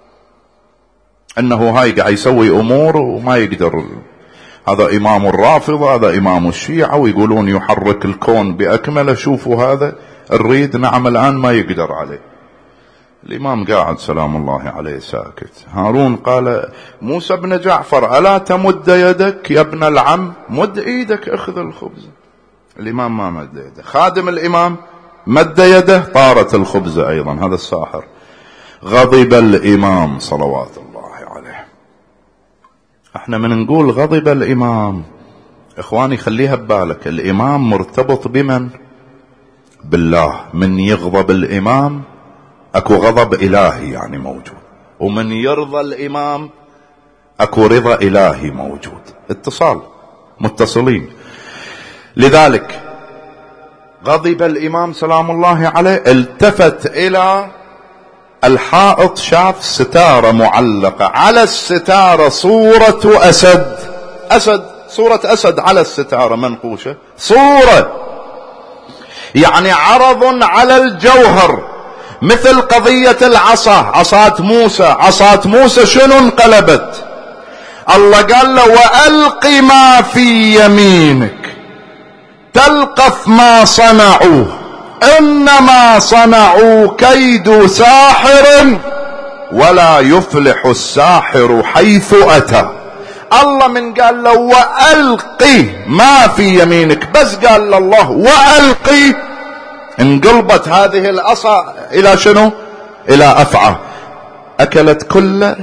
انه هاي قاعد يسوي امور وما يقدر، هذا امام الرافضة هذا امام الشيعة ويقولون يحرك الكون باكمله، شوفوا هذا الريد نعم الان ما يقدر عليه. الإمام قاعد سلام الله عليه ساكت. هارون قال موسى بن جعفر ألا تمد يدك يا ابن العم، مد ايدك اخذ الخبز. الإمام ما مد يده، خادم الإمام مد يده طارت الخبزة أيضا، هذا الساحر. غضب الإمام صلوات الله عليه. احنا من نقول غضب الإمام إخواني خليها ببالك، الإمام مرتبط بمن؟ بالله. من يغضب الإمام اكو غضب الهي يعني موجود، ومن يرضى الامام اكو رضا الهي موجود، اتصال متصلين. لذلك غضب الامام سلام الله عليه، التفت الى الحائط شاف ستارة معلقة، على الستارة صورة اسد، صورة اسد على الستارة منقوشة، صورة يعني عرض على الجوهر مثل قضية العصا، عصاة موسى شنو انقلبت؟ الله قال له وألق ما في يمينك تلقف ما صنعوا إنما صنعوا كيد ساحر ولا يفلح الساحر حيث أتى. الله من قال له وألقي ما في يمينك، بس قال له الله وألقي، انقلبت هذه العصا إلى شنو؟ إلى أفعى، أكلت كل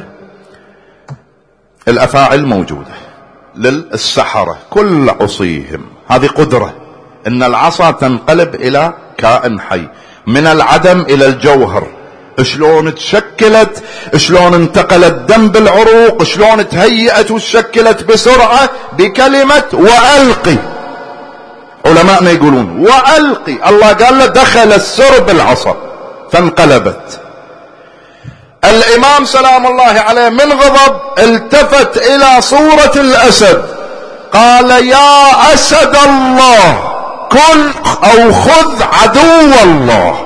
الأفاعي الموجودة للسحرة كل عصيهم. هذه قدرة إن العصا تنقلب إلى كائن حي من العدم إلى الجوهر. شلون تشكلت، شلون انتقل الدم بالعروق، شلون تهيئت وتشكلت بسرعة بكلمة وألقي. علماءنا يقولون وألقي، الله قال له دخل السر بالعصا فانقلبت. الإمام سلام الله عليه من غضب التفت إلى صورة الأسد قال يا أسد الله كل أو خذ عدو الله.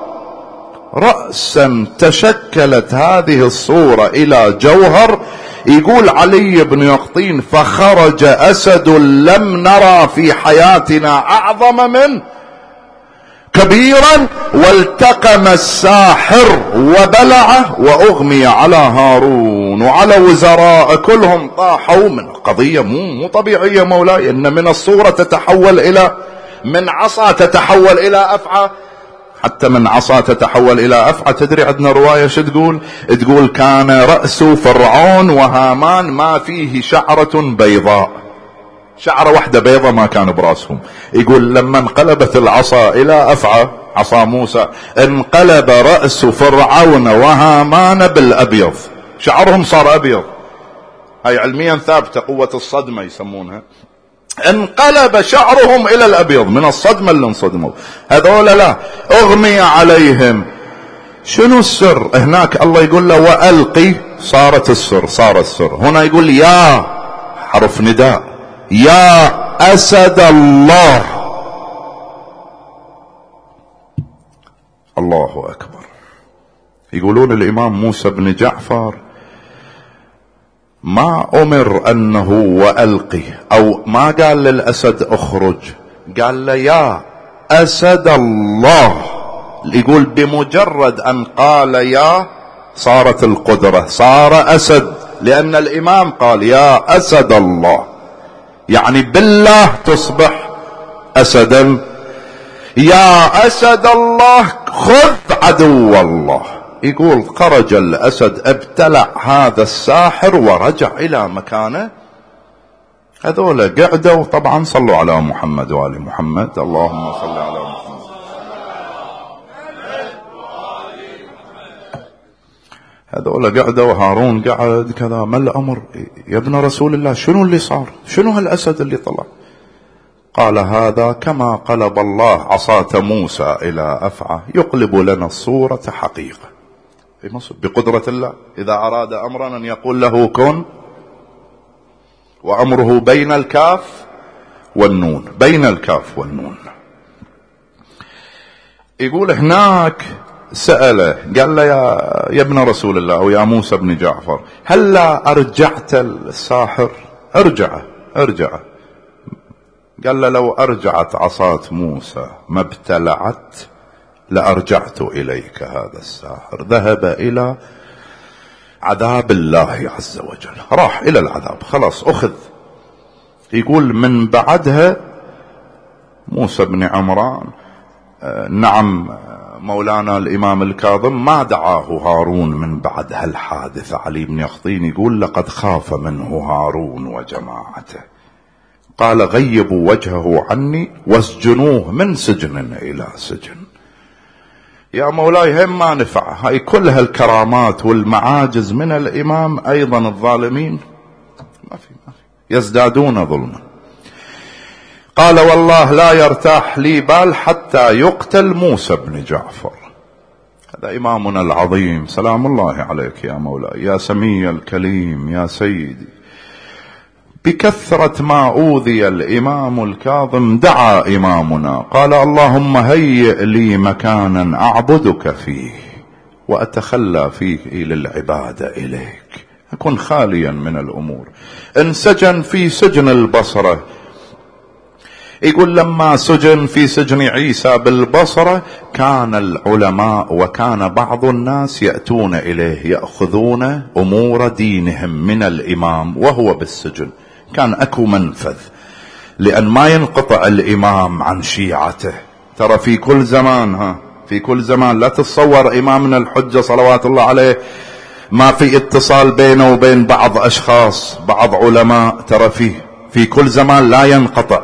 رأسا تشكلت هذه الصورة إلى جوهر. يقول علي بن يقطين فخرج أسد لم نرى في حياتنا أعظم منه كبيرا والتقم الساحر وبلعه وأغمي على هارون وعلى وزراء كلهم طاحوا. من قضية مو طبيعية مولاي، إن من الصورة تتحول إلى من عصا تتحول إلى أفعى، حتى من عصا تتحول إلى أفعى. تدري عندنا رواية شو تقول كان رأس فرعون وهامان ما فيه شعرة بيضاء، شعرة واحدة بيضة ما كان براسهم. يقول لما انقلبت العصا إلى أفعى عصا موسى انقلب رأس فرعون وهامان بالأبيض، شعرهم صار أبيض. هاي علميا ثابتة، قوة الصدمة يسمونها. انقلب شعرهم إلى الأبيض من الصدمة اللي انصدموا. هذول لا، أغمي عليهم. شنو السر هناك؟ الله يقول له وألقي، صارت السر، صار السر. هنا يقول يا حرف نداء يا أسد الله. الله أكبر. يقولون الإمام موسى بن جعفر ما أمر أنه وألقي أو ما قال للأسد اخرج، قال له يا أسد الله. يقول بمجرد أن قال يا صارت القدرة، صار أسد، لأن الإمام قال يا أسد الله، يعني بالله تصبح أسدا. يا أسد الله خذ عدو الله. يقول خرج الأسد ابتلع هذا الساحر ورجع إلى مكانه. هذول قعدوا، طبعا صلوا على محمد وآل محمد، اللهم صل على محمد. هذول قعدوا، هارون قعد كذا، ما الأمر يا ابن رسول الله؟ شنو اللي صار؟ شنو هالأسد اللي طلع؟ قال هذا كما قلب الله عصاة موسى إلى أفعى يقلب لنا الصورة حقيقة بقدرة الله. إذا أراد أمرا أن يقول له كن، وأمره بين الكاف والنون، بين الكاف والنون. يقول هناك سأله قال له يا ابن رسول الله أو يا موسى بن جعفر هل لا أرجعت الساحر؟ ارجع. قال له لو أرجعت عصاة موسى ما ابتلعت لأرجعت إليك هذا الساحر. ذهب إلى عذاب الله عز وجل، راح إلى العذاب، خلاص أخذ. يقول من بعدها موسى بن عمران، نعم مولانا الإمام الكاظم ما دعاه هارون من بعد هالحادثة. علي بن يقطين يقول لقد خاف منه هارون وجماعته، قال غيبوا وجهه عني واسجنوه من سجن إلى سجن. يا مولاي هم ما نفع، هاي كل هالكرامات والمعاجز من الإمام أيضا الظالمين ما في يزدادون ظلما. قال والله لا يرتاح لي بال حتى يقتل موسى بن جعفر. هذا إمامنا العظيم سلام الله عليك يا مولاي، يا سمي الكليم، يا سيدي. بكثرة ما أوذي الإمام الكاظم دعا إمامنا قال: اللهم هيئ لي مكانا أعبدك فيه وأتخلى فيه للعبادة إليك، أكون خاليا من الأمور. انسجن في سجن البصرة، يقول لما سجن في سجن عيسى بالبصرة كان العلماء وكان بعض الناس يأتون إليه يأخذون أمور دينهم من الإمام وهو بالسجن. كان أكو منفذ لأن ما ينقطع الإمام عن شيعته. ترى في كل زمان في كل زمان لا تتصور إمامنا الحجة صلوات الله عليه ما في اتصال بينه وبين بعض أشخاص بعض علماء. ترى في كل زمان لا ينقطع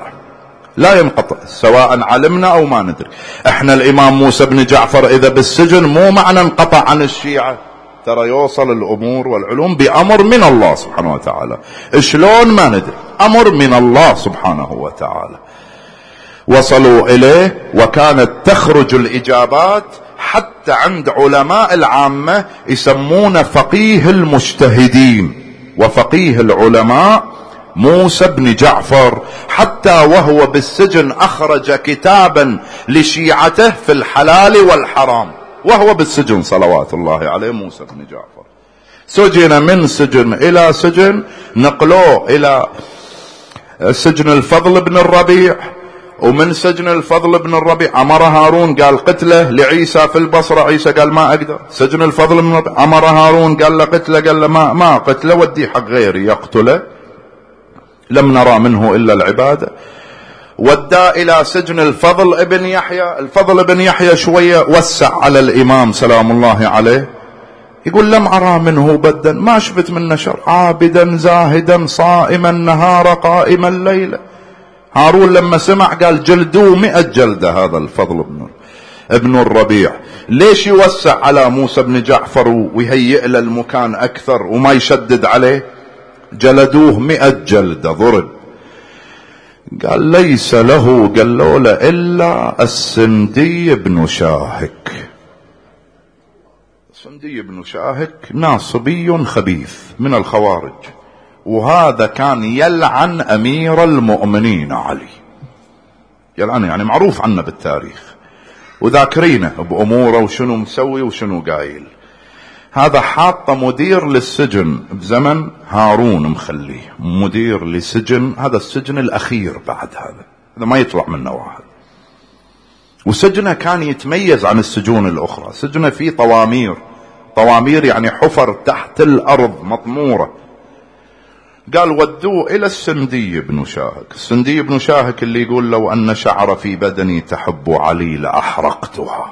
سواء علمنا أو ما ندري. احنا الإمام موسى بن جعفر إذا بالسجن مو معنى انقطع عن الشيعة، ترى يوصل الأمور والعلوم بأمر من الله سبحانه وتعالى. شلون ما ندري، أمر من الله سبحانه وتعالى. وصلوا إليه وكانت تخرج الإجابات حتى عند علماء العامة يسمون فقيه المجتهدين وفقيه العلماء موسى بن جعفر، حتى وهو بالسجن أخرج كتابا لشيعته في الحلال والحرام وهو بالسجن صلوات الله عليه موسى بن جعفر. سجن من سجن إلى سجن، نقلوه إلى سجن الفضل بن الربيع، ومن سجن الفضل بن الربيع أمر هارون قال قتله لعيسى في البصرة، عيسى قال ما أقدر. سجن الفضل بن الربيع أمر هارون قال له قتله، قال له ما قتله، ودي حق غيري يقتله، لم نرى منه إلا العبادة. ودى إلى سجن الفضل ابن يحيى. الفضل ابن يحيى شوية وسع على الإمام سلام الله عليه، يقول لم أرى منه بدا، ما شفت منه شر، عابدا زاهدا صائما نهار قائما ليلة. هارون لما سمع قال جلدوه 100 جلدة هذا الفضل ابن الربيع. ليش يوسع على موسى بن جعفر ويهيئ له المكان أكثر وما يشدد عليه؟ جلدوه 100 جلدة ضرب. قال ليس له قالوا له إلا السندي بن شاهك. السندي بن شاهك ناصبي خبيث من الخوارج، وهذا كان يلعن أمير المؤمنين علي، يلعن يعني معروف عنه بالتاريخ وذاكرينه بأموره وشنو مسوي وشنو قايل. هذا حاط مدير للسجن بزمن هارون، مخليه مدير لسجن، هذا السجن الأخير بعد هذا ما يطلع منه واحد. وسجنه كان يتميز عن السجون الأخرى، سجنه فيه طوامير يعني حفر تحت الأرض مطمورة. قال ودوه إلى السندي بن شاهك. السندي بن شاهك اللي يقول لو أن شعر في بدني تحب علي لأحرقتها.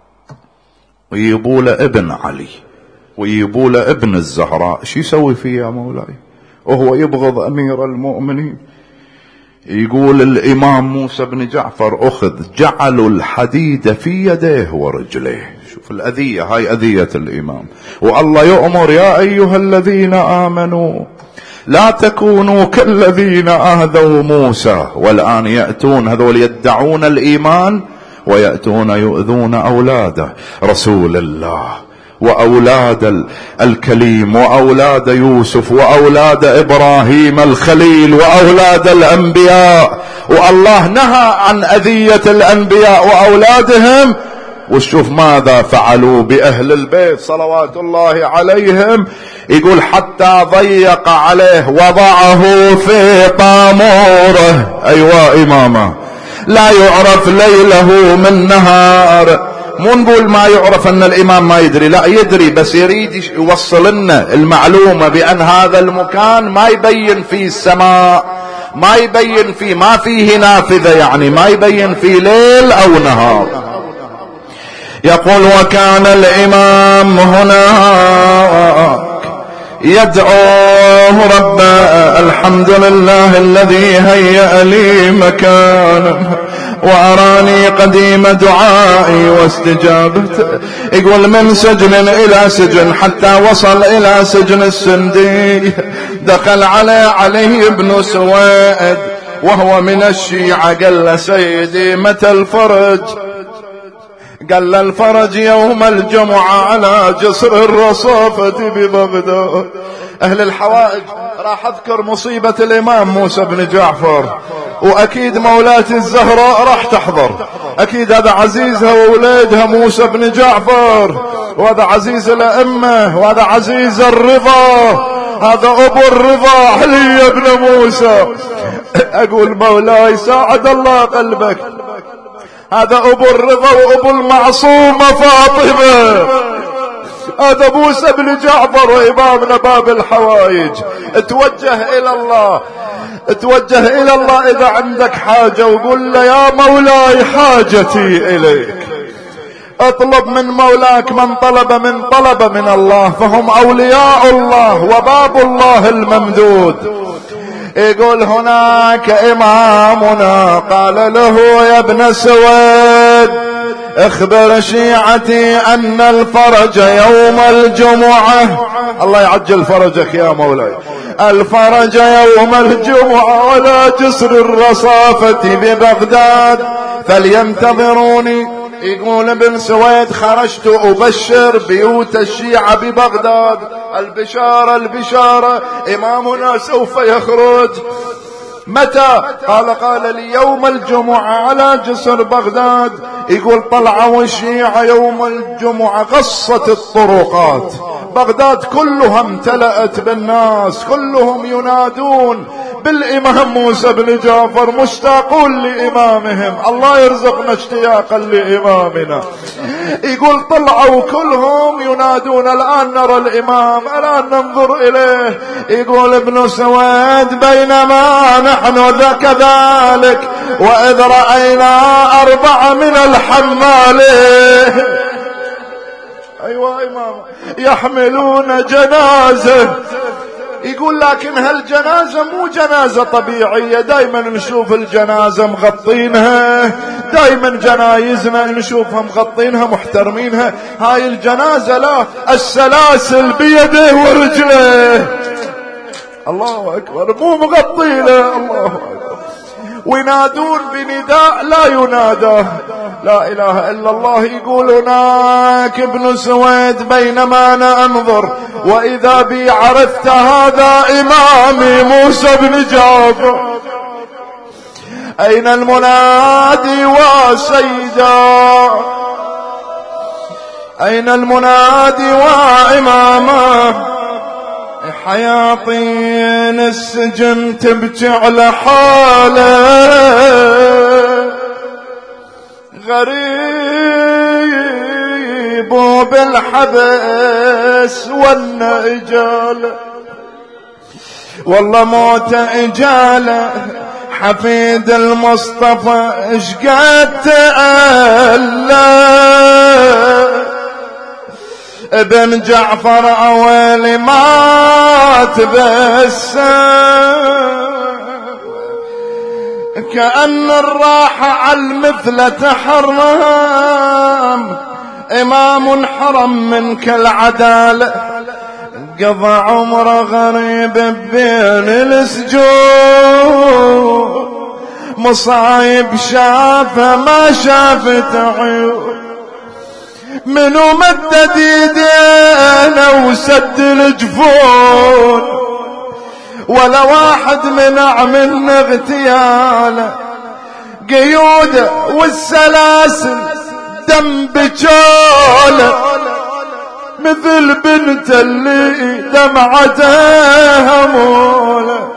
ويبول ابن علي ويبول ابن الزهراء، شو يسوي فيه يا مولاي وهو يبغض أمير المؤمنين؟ يقول الإمام موسى بن جعفر جعلوا الحديد في يديه ورجليه. شوف الأذية، هاي أذية الإمام. والله يؤمر يا أيها الذين آمنوا لا تكونوا كالذين آذوا موسى، والآن يأتون هذول يدعون الإيمان ويأتون يؤذون أولاد رسول الله وأولاد الكليم وأولاد يوسف وأولاد إبراهيم الخليل وأولاد الأنبياء. والله نهى عن أذية الأنبياء وأولادهم، وشوف ماذا فعلوا بأهل البيت صلوات الله عليهم. يقول حتى ضيق عليه وضعه في طاموره. أيوة إمامه لا يعرف ليله من نهار. مو نقول ما يعرف أن الإمام ما يدري، لا يدري، بس يريد يوصل لنا المعلومة بأن هذا المكان ما يبين فيه السماء، ما يبين فيه، ما فيه نافذة، يعني ما يبين فيه ليل أو نهار. يقول وكان الإمام هناك يدعوه رب الحمد لله الذي هيأ لي مكانا وأراني قديم دعائي واستجابته. يقول من سجن إلى سجن حتى وصل إلى سجن السندي. دخل علي بن سويد وهو من الشيعة، قال له سيدي متى الفرج؟ قال له الفرج يوم الجمعة على جسر الرصافة ببغداد. أهل الحوائج راح أذكر مصيبة الإمام موسى بن جعفر، وأكيد مولاتي الزهراء راح تحضر، أكيد هذا عزيزها وولادها موسى بن جعفر، وهذا عزيز الأئمة، وهذا عزيز الرضا، هذا أبو الرضا علي بن موسى. أقول مولاي ساعد الله قلبك، هذا أبو الرضا وأبو المعصومة فاطمة، هذا موسى بن جعفر وإمامنا باب الحوائج. اتوجه إلى الله، اتوجه إلى الله إذا عندك حاجة، وقول له يا مولاي حاجتي إليك. اطلب من مولاك من طلب من الله، فهم أولياء الله وباب الله الممدود. يقول هناك إمامنا قال له يا ابن سويد اخبر شيعتي أن الفرج يوم الجمعة. الله يعجل فرجك يا مولاي. الفرج يوم الجمعة على جسر الرصافة ببغداد فلينتظروني. يقول ابن سويد خرجت أبشر بيوت الشيعة ببغداد، البشارة البشارة، إمامنا سوف يخرج. متى؟ قال لي يوم الجمعة على جسر بغداد. يقول طلعوا الشيعة يوم الجمعة، قصت الطرقات، بغداد كلها امتلأت بالناس، كلهم ينادون بالإمام موسى بن جعفر، مشتاقون لإمامهم. الله يرزقنا اشتياقا لإمامنا. يقول طلعوا كلهم ينادون الآن نرى الإمام، الآن ننظر إليه. يقول ابن سويد بينما نحن كذلك وإذ رأينا 4 من الحمالين، أيوة إمام، يحملون جنازة. يقول لكن هالجنازة مو جنازة طبيعية، دايما نشوف الجنازة مغطينها، دايما جنايزنا نشوفها مغطينها محترمينها. هاي الجنازة لا، السلاسل بيده ورجله، الله أكبر، مو مغطينه، الله أكبر. وينادون بنداء لا ينادى، لا إله إلا الله. يقول هناك ابن سويد بينما أنا أنظر وإذا بي عرفت هذا إمامي موسى بن جعفر. أين المنادي وسيدا، أين المنادي وإمامه. حياطين السجن تبكي على حاله، غريب بالحبس والنجال، والله موت إجاله. حفيد المصطفى اشقد تألم، ابن جعفر أول مات بسام، كأن الراحة على المثل تحرم، إمام حرم منك العدالة، قضى عمره غريب بين السجون، مصايب شافه ما شافت عيون، منو مدد يدينا وسد الجفون، ولا واحد منع من اغتياله، قيوده والسلاسل دم بجوله، مثل بنت اللي دمعتها هموله،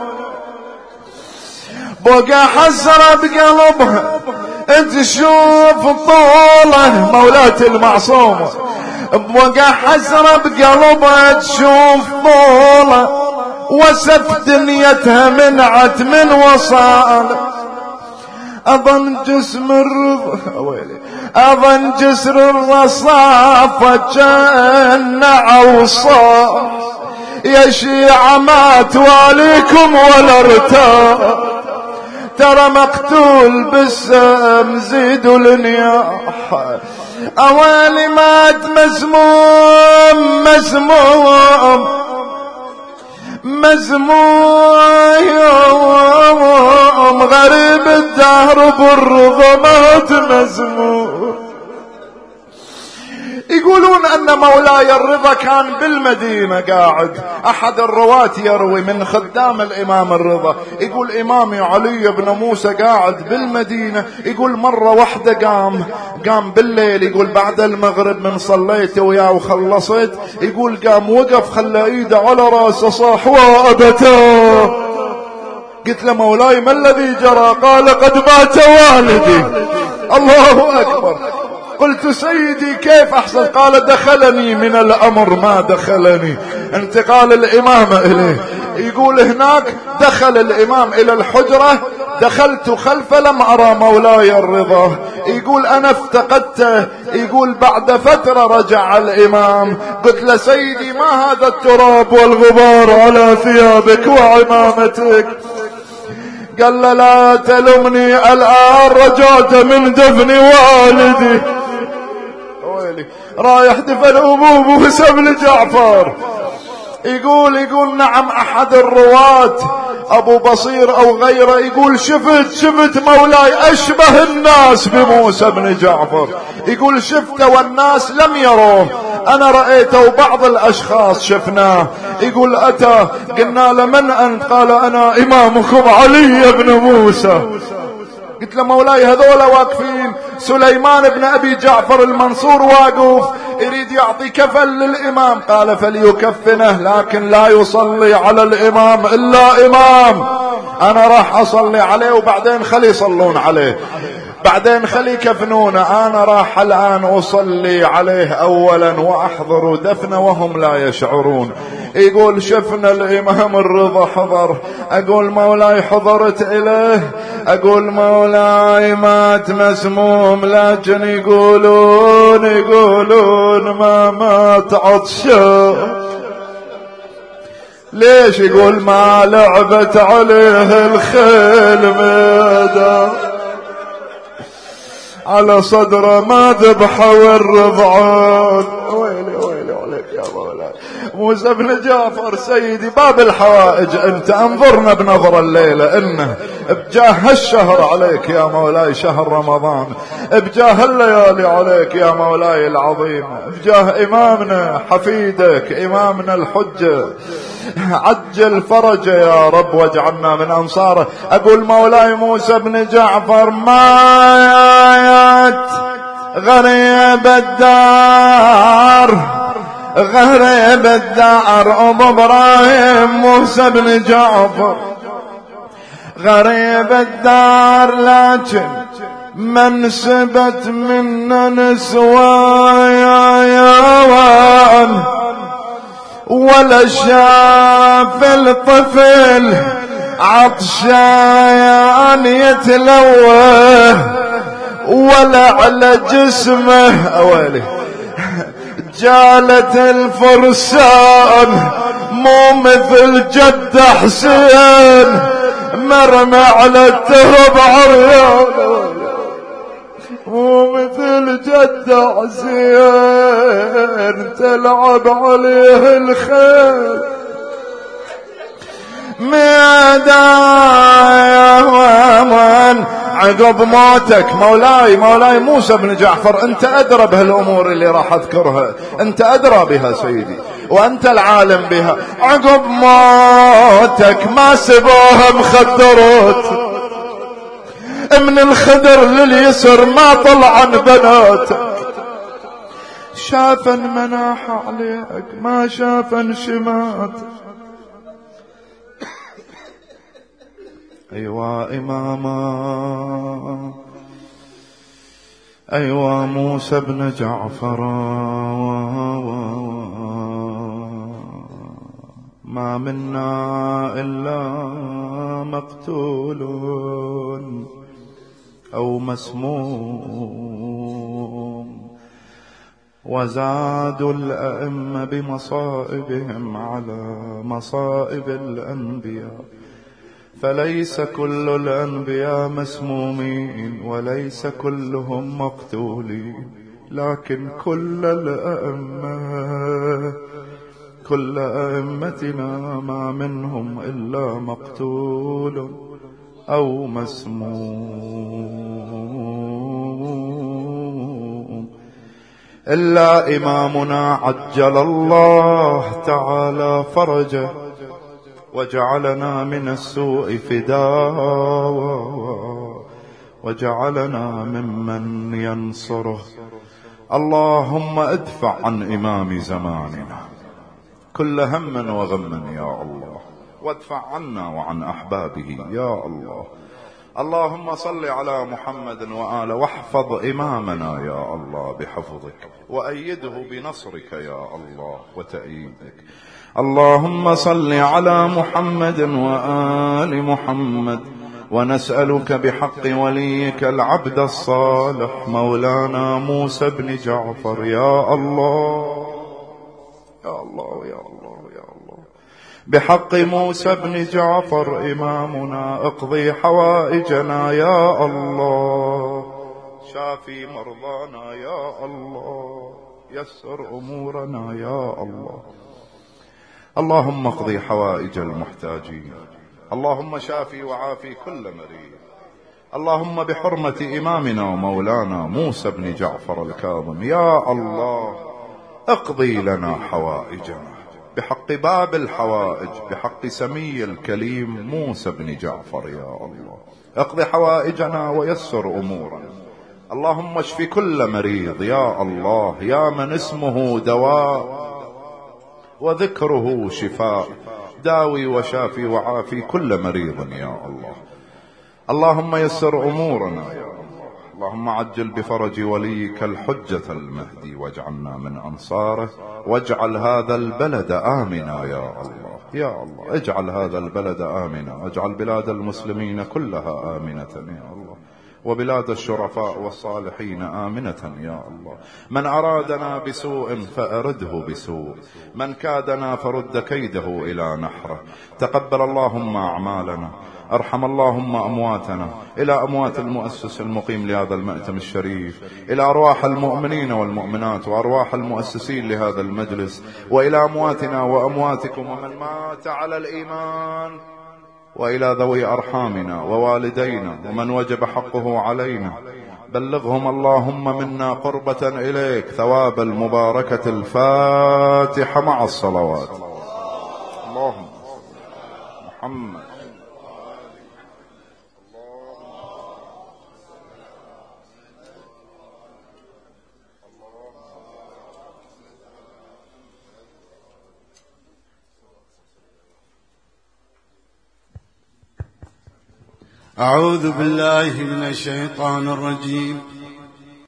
بقى حسرة بقلبها تشوف طوله، مولاتي المعصومة، بقى حسرة بقلبها تشوف طوله، وسف دنيتها منعت من وصاله، أظن جسم الرضا، أظن جسر الرصافة كان عوصا، يا شيعة ما تواليكم ولا ارتاح، ترى مقتول بالسم زيدوا النياح، أوالي مات مسموم مسموم مزموم، غريب الدهر بالرضا مات مزموم. يقولون أن مولاي الرضا كان بالمدينة قاعد. أحد الرواة يروي من خدام الإمام الرضا، يقول إمامي علي بن موسى قاعد بالمدينة، يقول مرة واحدة قام بالليل، يقول بعد المغرب من صليت وياه وخلصت، يقول قام وقف خلى ايده على راسه صاح وأبتاه. قلت له مولاي ما الذي جرى؟ قال قد مات والدي. الله أكبر. قلت سيدي كيف أحصل؟ قال دخلني من الأمر ما دخلني، انتقال الإمام إليه. يقول هناك دخل الإمام إلى الحجرة، دخلت خلفه لم أرى مولاي الرضا، يقول أنا افتقدته. يقول بعد فترة رجع الإمام، قلت له سيدي ما هذا التراب والغبار على ثيابك وعمامتك؟ قال له لا تلمني، الآن رجعت من دفن والدي. رايح دفن أبوه موسى بن جعفر. يقول نعم أحد الرواة أبو بصير أو غيره يقول شفت مولاي أشبه الناس بموسى بن جعفر. يقول شفته والناس لم يروه، أنا رأيته وبعض الأشخاص شفناه. يقول أتى قلنا لمن أنت؟ قال أنا إمامكم علي بن موسى. قلت له مولاي هذولا واقفين، سليمان بن أبي جعفر المنصور واقف يريد يعطي كفن للإمام، قال فليكفنه لكن لا يصلي على الإمام إلا إمام، أنا راح أصلي عليه وبعدين خلي يصلون عليه، بعدين خلي يكفنونه، أنا راح الآن أصلي عليه أولا وأحضر دفنه وهم لا يشعرون. يقول شفنا الإمام الرضا حضر. أقول مولاي حضرت إليه؟ أقول مولاي مات مسموم، لكن يقولون ما مات عطشان. ليش؟ يقول ما لعبت عليه الخيل ميدان، على صدره ما ذبحوا الرضعان. ويلي عليك يا مولاي موسى بن جعفر. سيدي باب الحوائج انت، انظرنا بنظر الليلة، انه بجاه هالشهر عليك يا مولاي شهر رمضان، بجاه الليالي عليك يا مولاي العظيم، بجاه امامنا حفيدك امامنا الحجة، عجل فرجه يا رب واجعلنا من انصاره. اقول مولاي موسى بن جعفر مات غريب الدار ابو ابراهيم موسى بن جعفر غريب الدار، لكن منسبت منا نسوايا يوان، ولا شاف الطفل عطشان يتلوه، ولا على جسمه أولي جالت الفرسان، مو مثل جد حسين مرمى على الترب عريان، مو مثل جد حسين تلعب عليه الخيل ميدان. ومن عقب موتك مولاي موسى بن جعفر، انت ادرى بهالامور اللي راح اذكرها، انت ادرى بها سيدي وانت العالم بها. عقب موتك ما سبوها مخدرات، من الخدر لليسر ما طلعن بناتك، شافن مناح عليك ما شافن شمات. أيوا إماما أيوا موسى بن جعفر، ما منا إلا مقتول أو مسموم، وزادوا الأئمة بمصائبهم على مصائب الأنبياء، فليس كل الأنبياء مسمومين وليس كلهم مقتولين، لكن كل أئمتنا ما منهم إلا مقتول أو مسموم. إلا إمامنا عجل الله تعالى فرجه وجعلنا من السوء فداء وجعلنا ممن ينصره. اللهم ادفع عن إمام زماننا كل هم وغم يا الله، وادفع عنا وعن أحبابه يا الله. اللهم صل على محمد وآله، واحفظ إمامنا يا الله بحفظك، وأيده بنصرك يا الله وتأييدك. اللهم صل على محمد وآل محمد، ونسألك بحق وليك العبد الصالح مولانا موسى بن جعفر يا الله يا الله يا الله يا الله، بحق موسى بن جعفر إمامنا اقضي حوائجنا يا الله، شافي مرضانا يا الله، يسر أمورنا يا الله. اللهم اقضي حوائج المحتاجين، اللهم شافي وعافي كل مريض. اللهم بحرمة إمامنا ومولانا موسى بن جعفر الكاظم يا الله اقضي لنا حوائجنا بحق باب الحوائج، بحق سمي الكليم موسى بن جعفر يا الله، اقضي حوائجنا ويسر أمورنا. اللهم اشف كل مريض يا الله، يا من اسمه دواء وذكره شفاء، داوي وشافي وعافي كل مريض يا الله. اللهم يسر أمورنا يا الله. اللهم عجل بفرج وليك الحجة المهدي، واجعلنا من أنصاره، واجعل هذا البلد آمنا يا الله يا الله، اجعل هذا البلد آمنا، واجعل بلاد المسلمين كلها آمنة يا الله، وبلاد الشرفاء والصالحين آمنة يا الله. من أرادنا بسوء فأرده بسوء، من كادنا فرد كيده إلى نحره. تقبل اللهم أعمالنا، ارحم اللهم أمواتنا، إلى أموات المؤسس المقيم لهذا المأتم الشريف، إلى أرواح المؤمنين والمؤمنات وأرواح المؤسسين لهذا المجلس، وإلى أمواتنا وأمواتكم ومن مات على الإيمان، وإلى ذوي أرحامنا ووالدينا ومن وجب حقه علينا. بلغهم اللهم منا قربة إليك ثواب المباركة. الفاتحة مع الصلوات. اللهم محمد. أعوذ بالله من الشيطان الرجيم.